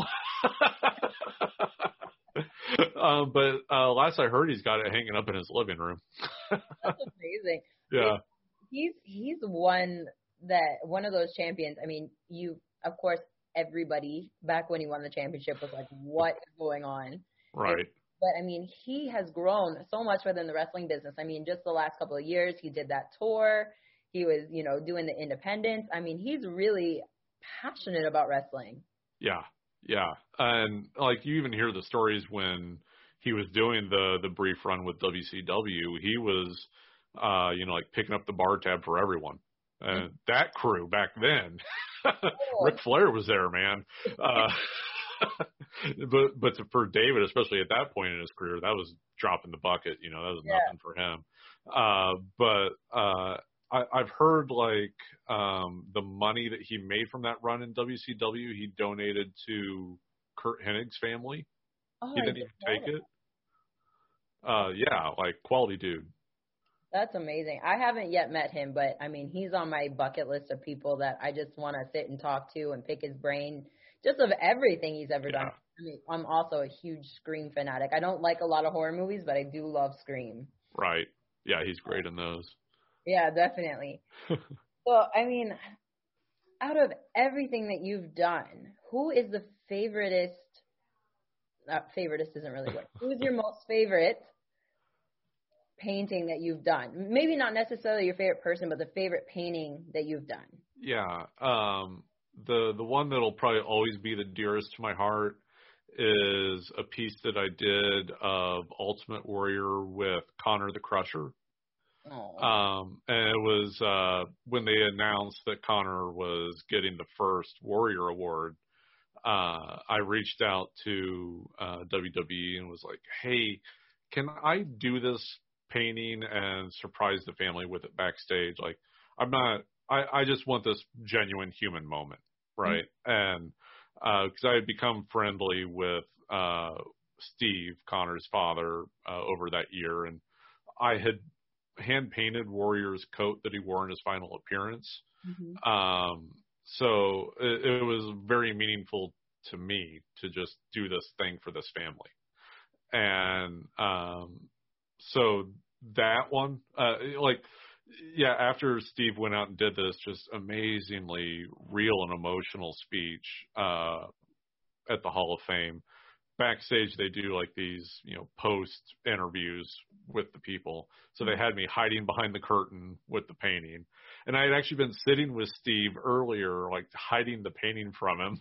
But last I heard, he's got it hanging up in his living room. That's amazing. Yeah. He's won that one of those champions, I mean, of course, everybody back when he won the championship was like, what is going on? Right. But, I mean, he has grown so much within the wrestling business. I mean, just the last couple of years, he did that tour. He was, doing the independents. I mean, he's really passionate about wrestling. Yeah. And, like, you even hear the stories when he was doing the brief run with WCW. He was, like, picking up the bar tab for everyone. And that crew back then, Ric Flair was there, man. But for David, especially at that point in his career, that was dropping the bucket. That was nothing for him. I've heard like the money that he made from that run in WCW, he donated to Kurt Hennig's family. Oh, he didn't even take it. Yeah, like quality dude. That's amazing. I haven't yet met him, but I mean, he's on my bucket list of people that I just want to sit and talk to and pick his brain just of everything he's ever done. I mean, I'm also a huge Scream fanatic. I don't like a lot of horror movies, but I do love Scream. Right. Yeah, he's great in those. Yeah, definitely. So, I mean, out of everything that you've done, who is the favoritist? Favoritist isn't really good. Who is your most favorite painting that you've done? Maybe not necessarily your favorite person, but the favorite painting that you've done. Yeah. The one that'll probably always be the dearest to my heart is a piece that I did of Ultimate Warrior with Connor the Crusher. And it was when they announced that Connor was getting the first Warrior Award, I reached out to WWE and was like, hey, can I do this painting and surprise the family with it backstage? Like, I just want this genuine human moment, right? Mm-hmm. And because I had become friendly with Steve, Connor's father, over that year, and I had hand-painted Warrior's coat that he wore in his final appearance. Mm-hmm. So it was very meaningful to me to just do this thing for this family. And so that one, after Steve went out and did this just amazingly real and emotional speech at the Hall of Fame, backstage they do like these, post interviews with the people. So they had me hiding behind the curtain with the painting. And I had actually been sitting with Steve earlier, like hiding the painting from him.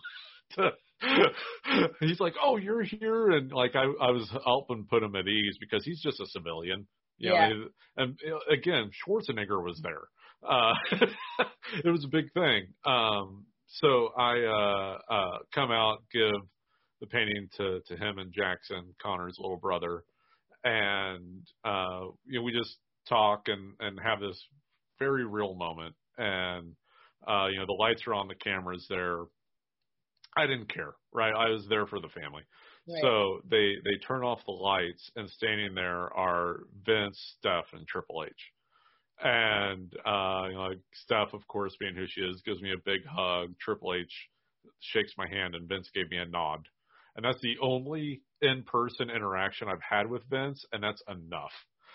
He's like, oh, you're here. And like, I was helping put him at ease because he's just a civilian. And again, Schwarzenegger was there. It was a big thing. So I come out, give the painting to him and Jackson, Connor's little brother. And, we just talk and have this very real moment. And, the lights are on, the camera's there. I didn't care, right? I was there for the family. Right. So they turn off the lights, and standing there are Vince, Steph, and Triple H. And, Steph, of course, being who she is, gives me a big hug. Triple H shakes my hand, and Vince gave me a nod. And that's the only in-person interaction I've had with Vince, and that's enough.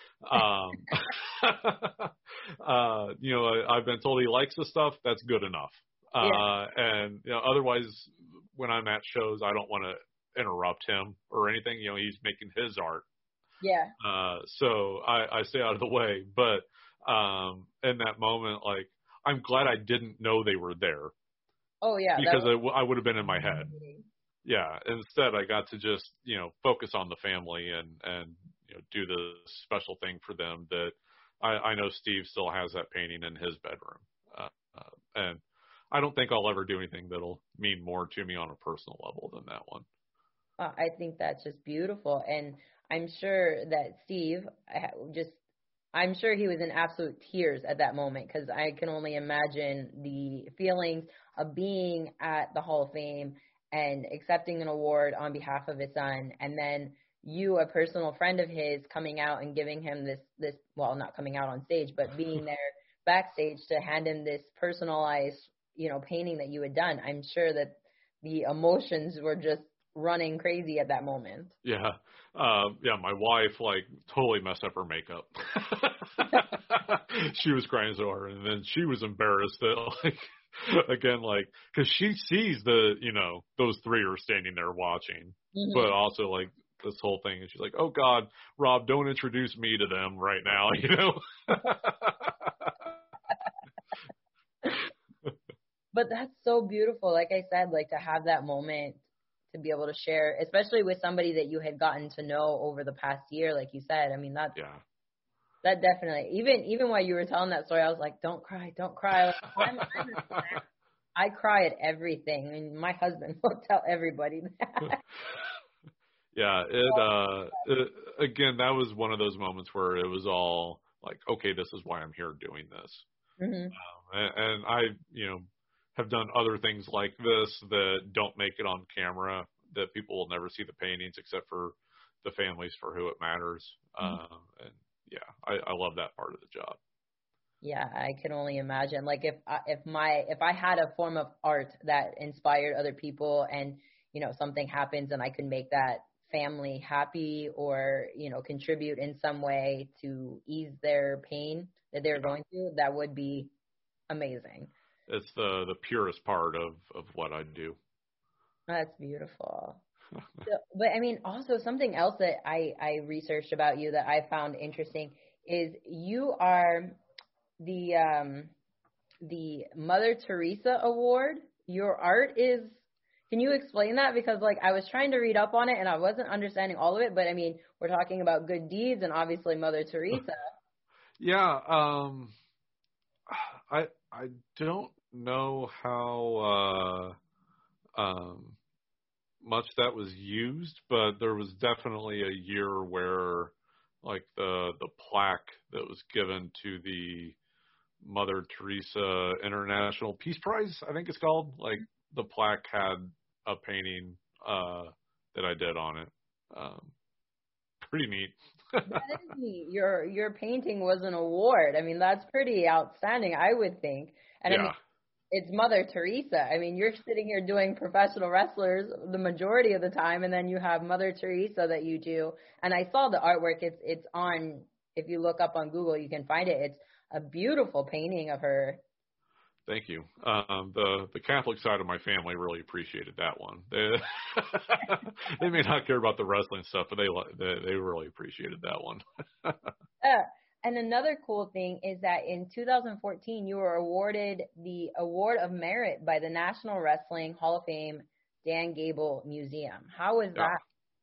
I've been told he likes the stuff. That's good enough. And otherwise, when I'm at shows, I don't want to interrupt him or anything. He's making his art. Yeah. So I stay out of the way. But in that moment, like, I'm glad I didn't know they were there. Oh yeah. Because I would have been in my head. Yeah. Instead, I got to just focus on the family and do the special thing for them that I know Steve still has that painting in his bedroom. And I don't think I'll ever do anything that'll mean more to me on a personal level than that one. I think that's just beautiful. And I'm sure that Steve, I'm sure he was in absolute tears at that moment, because I can only imagine the feelings of being at the Hall of Fame and accepting an award on behalf of his son. And then you, a personal friend of his, coming out and giving him this, well, not coming out on stage, but being there backstage to hand him this personalized, painting that you had done. I'm sure that the emotions were just running crazy at that moment. Yeah. My wife like totally messed up her makeup. She was crying so hard, and then she was embarrassed that like again, like, because she sees those three are standing there watching, but also like this whole thing, and she's like, oh God, Rob, don't introduce me to them right now, But that's so beautiful. Like I said, like to have that moment to be able to share, especially with somebody that you had gotten to know over the past year, like you said. I mean, that definitely, even while you were telling that story, I was like, don't cry. Like, I cry at everything, and my husband will tell everybody that. Yeah, again, that was one of those moments where it was all like, okay, this is why I'm here doing this. And I, have done other things like this that don't make it on camera, that people will never see the paintings except for the families for who it matters. And yeah, I love that part of the job. Yeah, I can only imagine. Like if I had a form of art that inspired other people, and something happens and I could make that family happy, or contribute in some way to ease their pain that they're going through, that would be amazing. It's the purest part of what I do. That's beautiful. But I mean, also something else that I researched about you that I found interesting is you are the Mother Teresa Award. Your art is. Can you explain that? Because like I was trying to read up on it and I wasn't understanding all of it. But I mean, we're talking about good deeds and obviously Mother Teresa. Yeah. I don't know how much that was used, but there was definitely a year where like the plaque that was given to the Mother Teresa International Peace Prize, I think it's called, like the plaque had a painting that I did on it. Pretty neat. That is neat. Your painting was an award. I mean, that's pretty outstanding, I would think. And I mean, it's Mother Teresa. I mean, you're sitting here doing professional wrestlers the majority of the time, and then you have Mother Teresa that you do. And I saw the artwork. It's on, if you look up on Google, you can find it. It's a beautiful painting of her. Thank you. The Catholic side of my family really appreciated that one. They may not care about the wrestling stuff, but they really appreciated that one. And another cool thing is that in 2014, you were awarded the Award of Merit by the National Wrestling Hall of Fame Dan Gable Museum. How was that?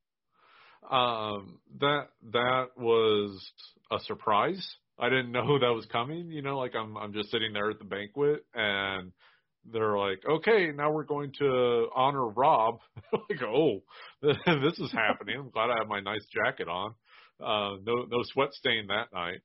That was a surprise. I didn't know that was coming. Like I'm just sitting there at the banquet, and they're like, "Okay, now we're going to honor Rob." Like, oh, this is happening. I'm glad I have my nice jacket on. No sweat stain that night.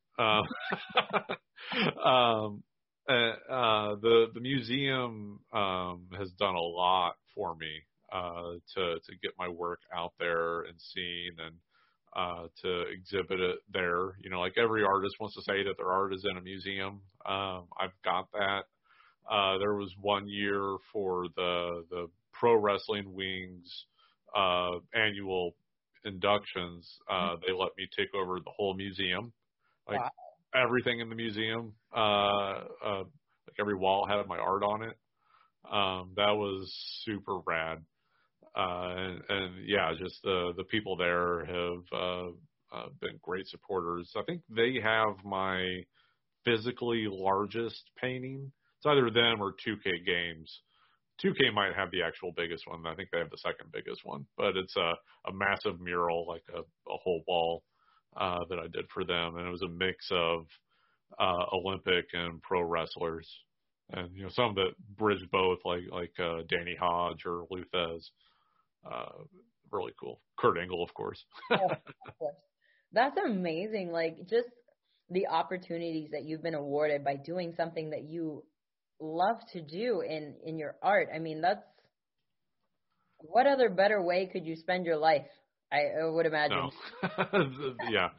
The museum has done a lot for me to get my work out there and seen, and to exhibit it there. Like every artist wants to say that their art is in a museum. I've got that. There was one year for the Pro Wrestling Wings annual inductions. They let me take over the whole museum, like everything in the museum. Like every wall had my art on it. That was super rad. And yeah, just the people there have been great supporters. I think they have my physically largest painting. It's either them or 2K Games. 2K might have the actual biggest one. I think they have the second biggest one, but it's a massive mural, like a whole wall that I did for them, and it was a mix of Olympic and pro wrestlers, and some that bridged both, like Danny Hodge or Luthez. Really cool. Kurt Angle, of course. Of course. That's amazing. Like just the opportunities that you've been awarded by doing something that you love to do in your art. I mean, that's, what other better way could you spend your life? I would imagine. No. Yeah.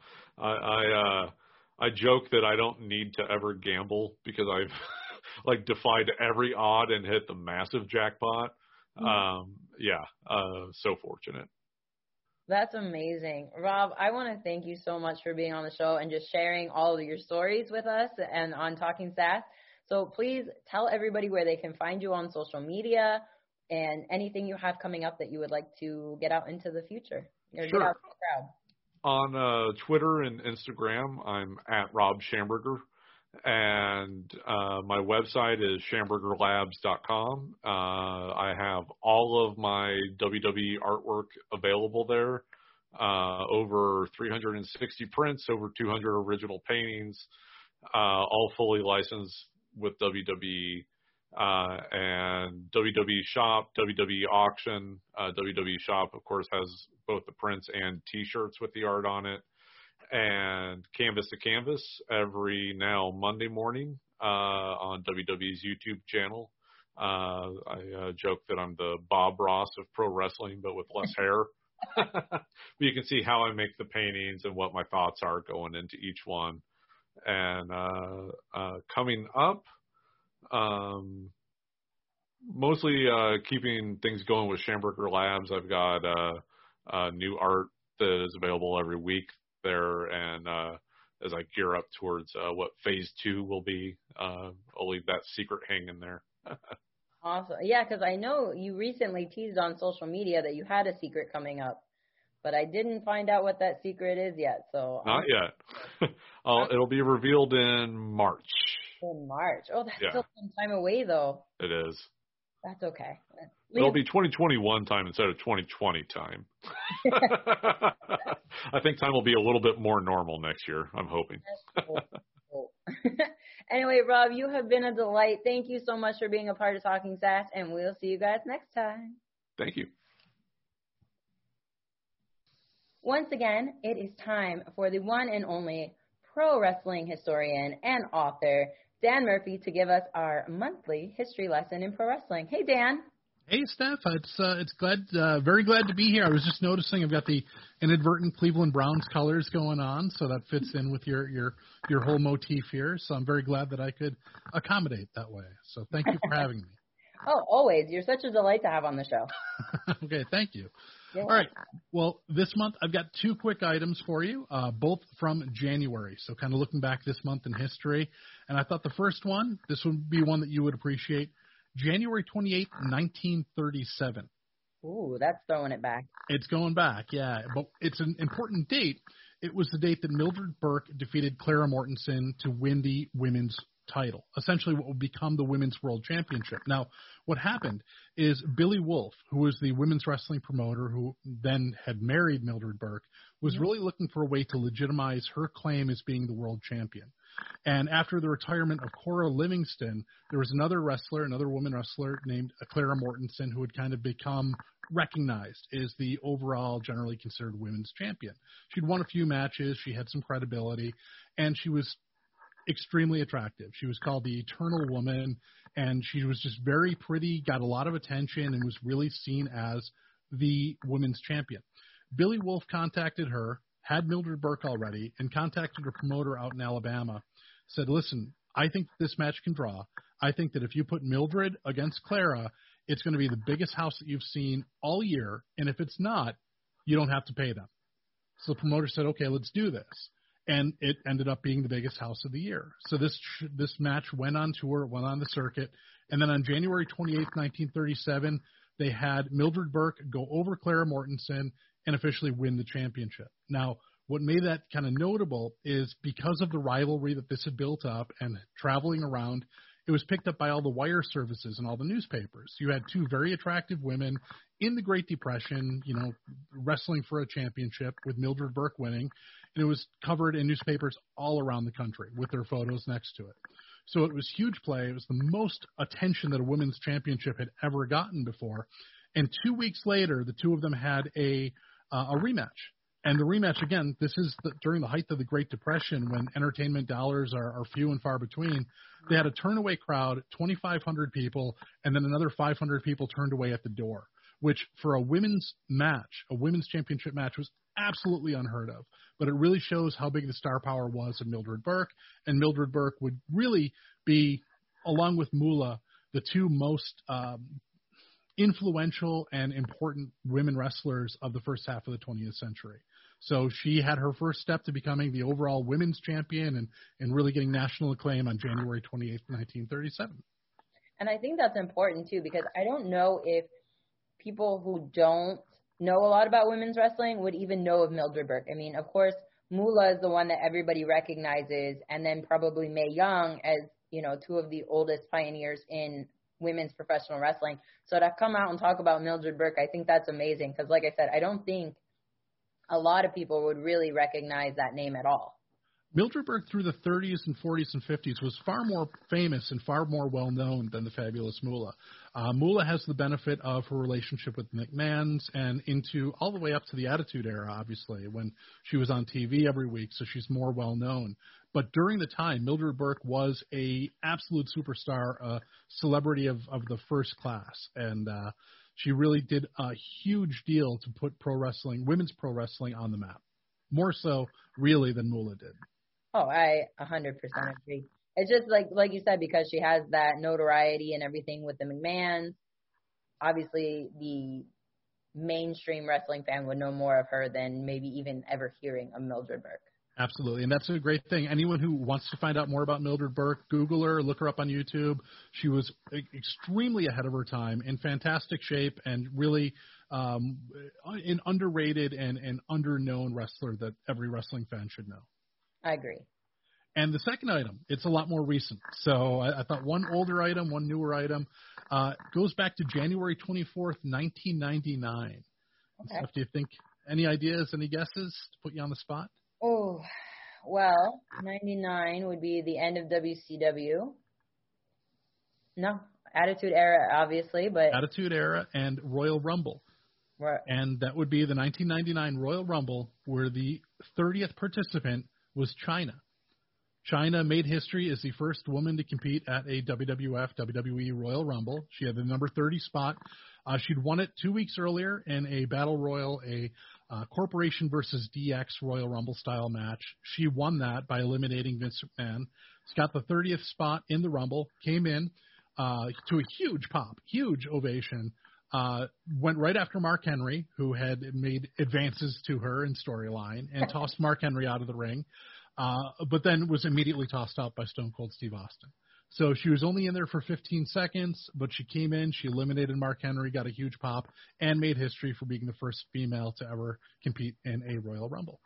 I joke that I don't need to ever gamble because I've like defied every odd and hit the massive jackpot. so fortunate. That's amazing. Rob, I want to thank you so much for being on the show and just sharing all of your stories with us and on Talking Sass. So please tell everybody where they can find you on social media and anything you have coming up that you would like to get out into the future. Or Sure. Get out to the crowd. On Twitter and Instagram, I'm at Rob Schamberger. And my website is schambergerlabs.com. I have all of my WWE artwork available there. Over 360 prints, over 200 original paintings, all fully licensed with WWE. And WWE Shop, WWE Auction. WWE Shop, of course, has both the prints and T-shirts with the art on it. And Canvas to Canvas every now Monday morning on WWE's YouTube channel. I joke that I'm the Bob Ross of pro wrestling, but with less hair. But you can see how I make the paintings and what my thoughts are going into each one. And coming up, mostly keeping things going with Schamberger Labs. I've got new art that is available every week there, and as I gear up towards what phase 2 will be, I'll leave that secret hanging there. Awesome. Yeah, because I know you recently teased on social media that you had a secret coming up, but I didn't find out what that secret is yet. So Not yet. It'll be revealed in March. In March. Oh, that's still some time away, though. It is. That's okay. It'll be 2021 time instead of 2020 time. I think time will be a little bit more normal next year, I'm hoping. Cool. Anyway, Rob, you have been a delight. Thank you so much for being a part of Talking Sass, and we'll see you guys next time. Thank you. Once again, it is time for the one and only pro wrestling historian and author, Dan Murphy, to give us our monthly history lesson in pro wrestling. Hey, Dan. Hey, Steph. It's very glad to be here. I was just noticing I've got the inadvertent Cleveland Browns colors going on, so that fits in with your whole motif here. So I'm very glad that I could accommodate that way. So thank you for having me. Oh, always. You're such a delight to have on the show. Okay, thank you. All right. Well, this month I've got 2 quick items for you, both from January. So kind of looking back this month in history. And I thought the first one, this would be one that you would appreciate. January 28th, 1937. Ooh, that's throwing it back. It's going back, yeah. But it's an important date. It was the date that Mildred Burke defeated Clara Mortensen to win the women's title, essentially what would become the Women's World Championship. Now, what happened is Billy Wolf, who was the women's wrestling promoter who then had married Mildred Burke, was really looking for a way to legitimize her claim as being the world champion. And after the retirement of Cora Livingston, there was another woman wrestler named Clara Mortensen who had kind of become recognized as the overall generally considered women's champion. She'd won a few matches, she had some credibility, and she was extremely attractive. She was called the Eternal Woman, and she was just very pretty, got a lot of attention, and was really seen as the women's champion. Billy Wolf contacted her, had Mildred Burke already, and contacted her promoter out in Alabama, said, listen, I think this match can draw. I think that if you put Mildred against Clara, it's going to be the biggest house that you've seen all year, and if it's not, you don't have to pay them. So the promoter said, okay, let's do this. And it ended up being the biggest house of the year. So this match went on tour, went on the circuit, and then on January 28th, 1937, they had Mildred Burke go over Clara Mortensen and officially win the championship. Now, what made that kind of notable is because of the rivalry that this had built up and traveling around, it was picked up by all the wire services and all the newspapers. You had 2 very attractive women in the Great Depression, wrestling for a championship with Mildred Burke winning, and it was covered in newspapers all around the country with their photos next to it. So it was huge play. It was the most attention that a women's championship had ever gotten before. And 2 weeks later, the 2 of them had a rematch. And the rematch, again, this is during the height of the Great Depression when entertainment dollars are few and far between. They had a turnaway crowd, 2,500 people, and then another 500 people turned away at the door, which for a women's match, a women's championship match, was absolutely unheard of. But it really shows how big the star power was of Mildred Burke, and Mildred Burke would really be, along with Moolah, the 2 most influential and important women wrestlers of the first half of the 20th century. So she had her first step to becoming the overall women's champion and really getting national acclaim on January 28th, 1937. And I think that's important, too, because I don't know if people who don't know a lot about women's wrestling would even know of Mildred Burke. I mean, of course, Moolah is the one that everybody recognizes, and then probably Mae Young as, you know, two of the oldest pioneers in women's professional wrestling. So to come out and talk about Mildred Burke, I think that's amazing because, like I said, I don't think a lot of people would really recognize that name at all. Mildred Burke through the 30s and 40s and 50s was far more famous and far more well-known than the fabulous Moolah. Moolah has the benefit of her relationship with the McMahons and into all the way up to the Attitude Era, obviously, when she was on TV every week, so she's more well-known. But during the time, Mildred Burke was a absolute superstar, a celebrity of the first class, and she really did a huge deal to put pro wrestling, women's pro wrestling, on the map. More so, really, than Moolah did. Oh, I 100% agree. It's just like you said, because she has that notoriety and everything with the McMahons. Obviously, the mainstream wrestling fan would know more of her than maybe even ever hearing of Mildred Burke. Absolutely, and that's a great thing. Anyone who wants to find out more about Mildred Burke, Google her, look her up on YouTube. She was extremely ahead of her time, in fantastic shape, and really an underrated and under-known wrestler that every wrestling fan should know. I agree. And the second item, it's a lot more recent. So I thought one older item, one newer item, goes back to January 24th, 1999. Okay. So do you think, any ideas, any guesses to put you on the spot? Oh, well, 99 would be the end of WCW. No, Attitude Era, obviously, but... Attitude Era and Royal Rumble. Right. And that would be the 1999 Royal Rumble, where the 30th participant was Chyna. Chyna made history as the first woman to compete at a WWF, WWE Royal Rumble. She had the number 30 spot. She'd won it 2 weeks earlier in a Battle Royal, a Corporation versus DX Royal Rumble style match. She won that by eliminating Vince McMahon. She got the 30th spot in the Rumble, came in to a huge pop, huge ovation. Went right after Mark Henry, who had made advances to her in storyline, and tossed Mark Henry out of the ring, but then was immediately tossed out by Stone Cold Steve Austin. So she was only in there for 15 seconds, but she came in, she eliminated Mark Henry, got a huge pop, and made history for being the first female to ever compete in a Royal Rumble.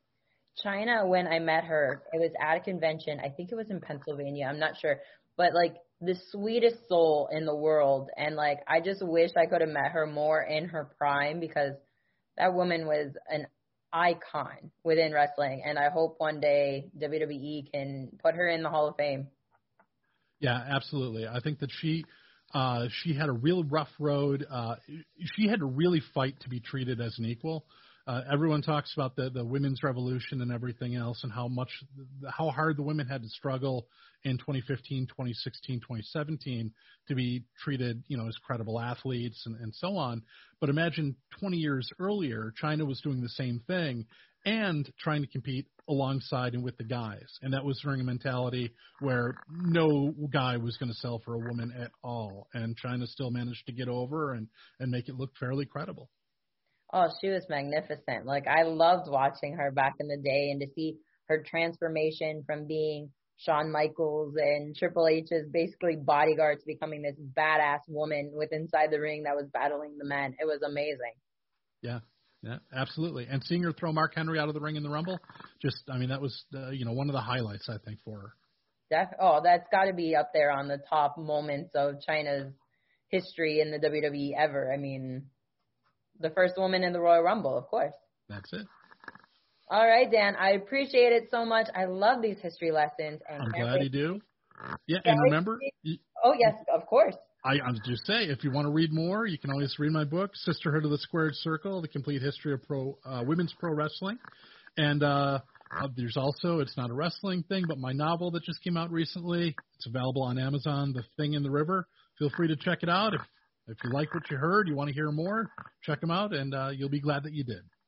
Chyna, when I met her, it was at a convention. I think it was in Pennsylvania. I'm not sure. But, like, the sweetest soul in the world. And, like, I just wish I could have met her more in her prime because that woman was an icon within wrestling. And I hope one day WWE can put her in the Hall of Fame. Yeah, absolutely. I think that she had a real rough road. She had to really fight to be treated as an equal. Everyone talks about the women's revolution and everything else and how hard the women had to struggle in 2015, 2016, 2017 to be treated, as credible athletes and so on. But imagine 20 years earlier, Chyna was doing the same thing and trying to compete alongside and with the guys. And that was during a mentality where no guy was going to sell for a woman at all. And Chyna still managed to get over and make it look fairly credible. Oh, she was magnificent. Like, I loved watching her back in the day and to see her transformation from being Shawn Michaels and Triple H's basically bodyguard to becoming this badass woman with inside the ring that was battling the men. It was amazing. Yeah, absolutely. And seeing her throw Mark Henry out of the ring in the Rumble, that was, one of the highlights, I think, for her. That's got to be up there on the top moments of Chyna's history in the WWE ever. I mean, the first woman in the Royal Rumble, of course. That's it. All right, Dan. I appreciate it so much. I love these history lessons. And I'm glad you do. Yeah, and remember. Oh, yes, of course. I just say, if you want to read more, you can always read my book, Sisterhood of the Squared Circle, The Complete History of Women's Pro Wrestling. And there's also, it's not a wrestling thing, but my novel that just came out recently. It's available on Amazon, The Thing in the River. Feel free to check it out. If you like what you heard, you want to hear more, check them out, and you'll be glad that you did.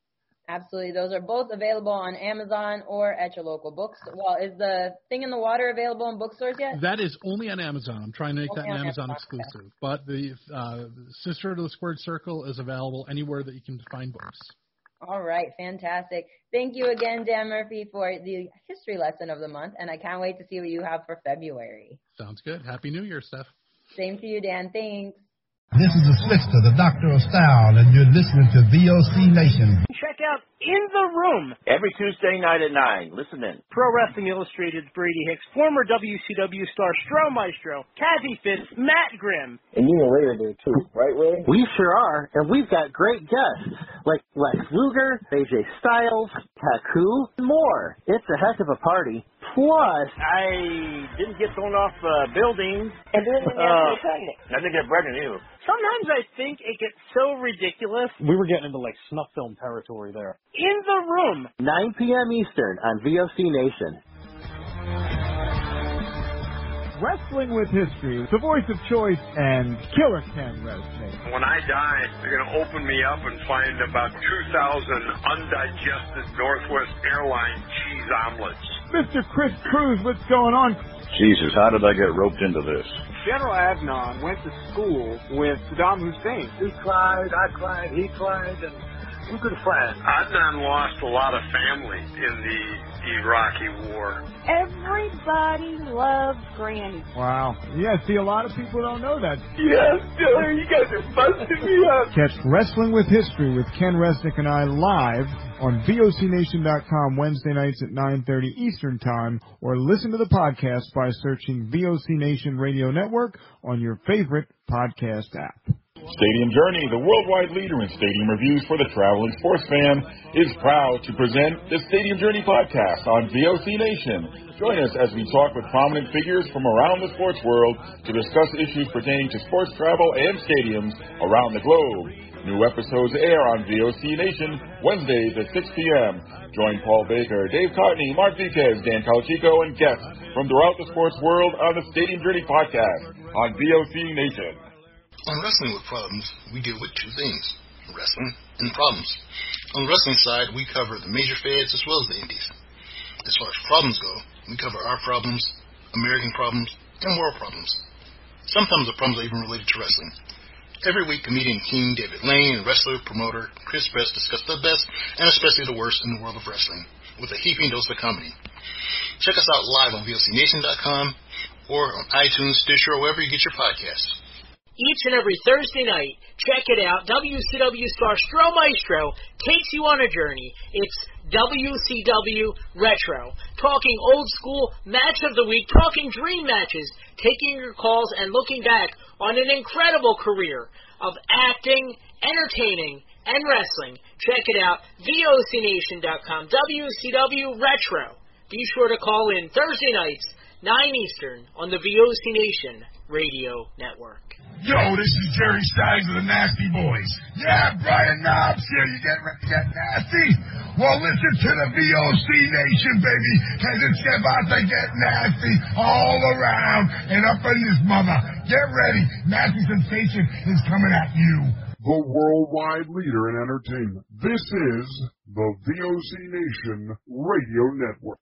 Absolutely. Those are both available on Amazon or at your local bookstore. Well, is the Thing in the Water available in bookstores yet? That is only on Amazon. I'm trying to make that an Amazon exclusive. Okay. But the Sister to the Squared Circle is available anywhere that you can find books. All right. Fantastic. Thank you again, Dan Murphy, for the history lesson of the month, and I can't wait to see what you have for February. Sounds good. Happy New Year, Steph. Same to you, Dan. Thanks. This is the Slickster, the Doctor of Style, and you're listening to VOC Nation. Check out In the Room every Tuesday night at 9. Listen in. Pro Wrestling Illustrated's Brady Hicks, former WCW star Stro Maestro, Kathy Fitz, Matt Grimm. And you and Ray are there too, right, Ray? We sure are, and we've got great guests like Lex Luger, AJ Styles, Taku, and more. It's a heck of a party. Plus, I didn't get thrown off buildings. And didn't get pregnant. I didn't get pregnant either. Sometimes I think it gets so ridiculous. We were getting into like snuff film territory there. In the Room. 9 p.m. Eastern on VOC Nation. Wrestling with History, the voice of choice, and Killer Ken Resnick. When I die, they're going to open me up and find about 2,000 undigested Northwest Airlines cheese omelets. Mr. Chris Cruz, what's going on? Jesus, how did I get roped into this? General Adnan went to school with Saddam Hussein. He cried, I cried, he cried, and we could find. Adnan lost a lot of family in the Iraqi war. Everybody loves Granny. Wow. Yeah, see, a lot of people don't know that. Yes, Diller, you guys are busting me up. Catch Wrestling with History with Ken Resnick and I live on VOCNation.com Wednesday nights at 9:30 Eastern Time, or listen to the podcast by searching VOC Nation Radio Network on your favorite podcast app. Stadium Journey, the worldwide leader in stadium reviews for the traveling sports fan, is proud to present the Stadium Journey podcast on VOC Nation. Join us as we talk with prominent figures from around the sports world to discuss issues pertaining to sports travel and stadiums around the globe. New episodes air on VOC Nation Wednesdays at 6 p.m. Join Paul Baker, Dave Cotney, Mark Viquez, Dan Calachico, and guests from throughout the sports world on the Stadium Journey podcast on VOC Nation. On Wrestling with Problems, we deal with two things, wrestling and problems. On the wrestling side, we cover the major feds as well as the indies. As far as problems go, we cover our problems, American problems, and world problems. Sometimes the problems are even related to wrestling. Every week, comedian King David Lane and wrestler promoter Chris Best discuss the best and especially the worst in the world of wrestling with a heaping dose of comedy. Check us out live on VOCNation.com or on iTunes, Stitcher, or wherever you get your podcasts. Each and every Thursday night, check it out, WCW star Stro Maestro takes you on a journey. It's WCW Retro, talking old school match of the week, talking dream matches, taking your calls and looking back on an incredible career of acting, entertaining, and wrestling. Check it out, VOCNation.com, WCW Retro. Be sure to call in Thursday nights, 9 Eastern, on the VOC Nation Radio Network. Yo, this is Jerry Staggs of the Nasty Boys. Yeah, Brian Knobs here. You get nasty? Well, listen to the VOC Nation, baby, because it's about to get nasty all around and up in this mother. Get ready. Nasty Sensation is coming at you. The worldwide leader in entertainment. This is the VOC Nation Radio Network.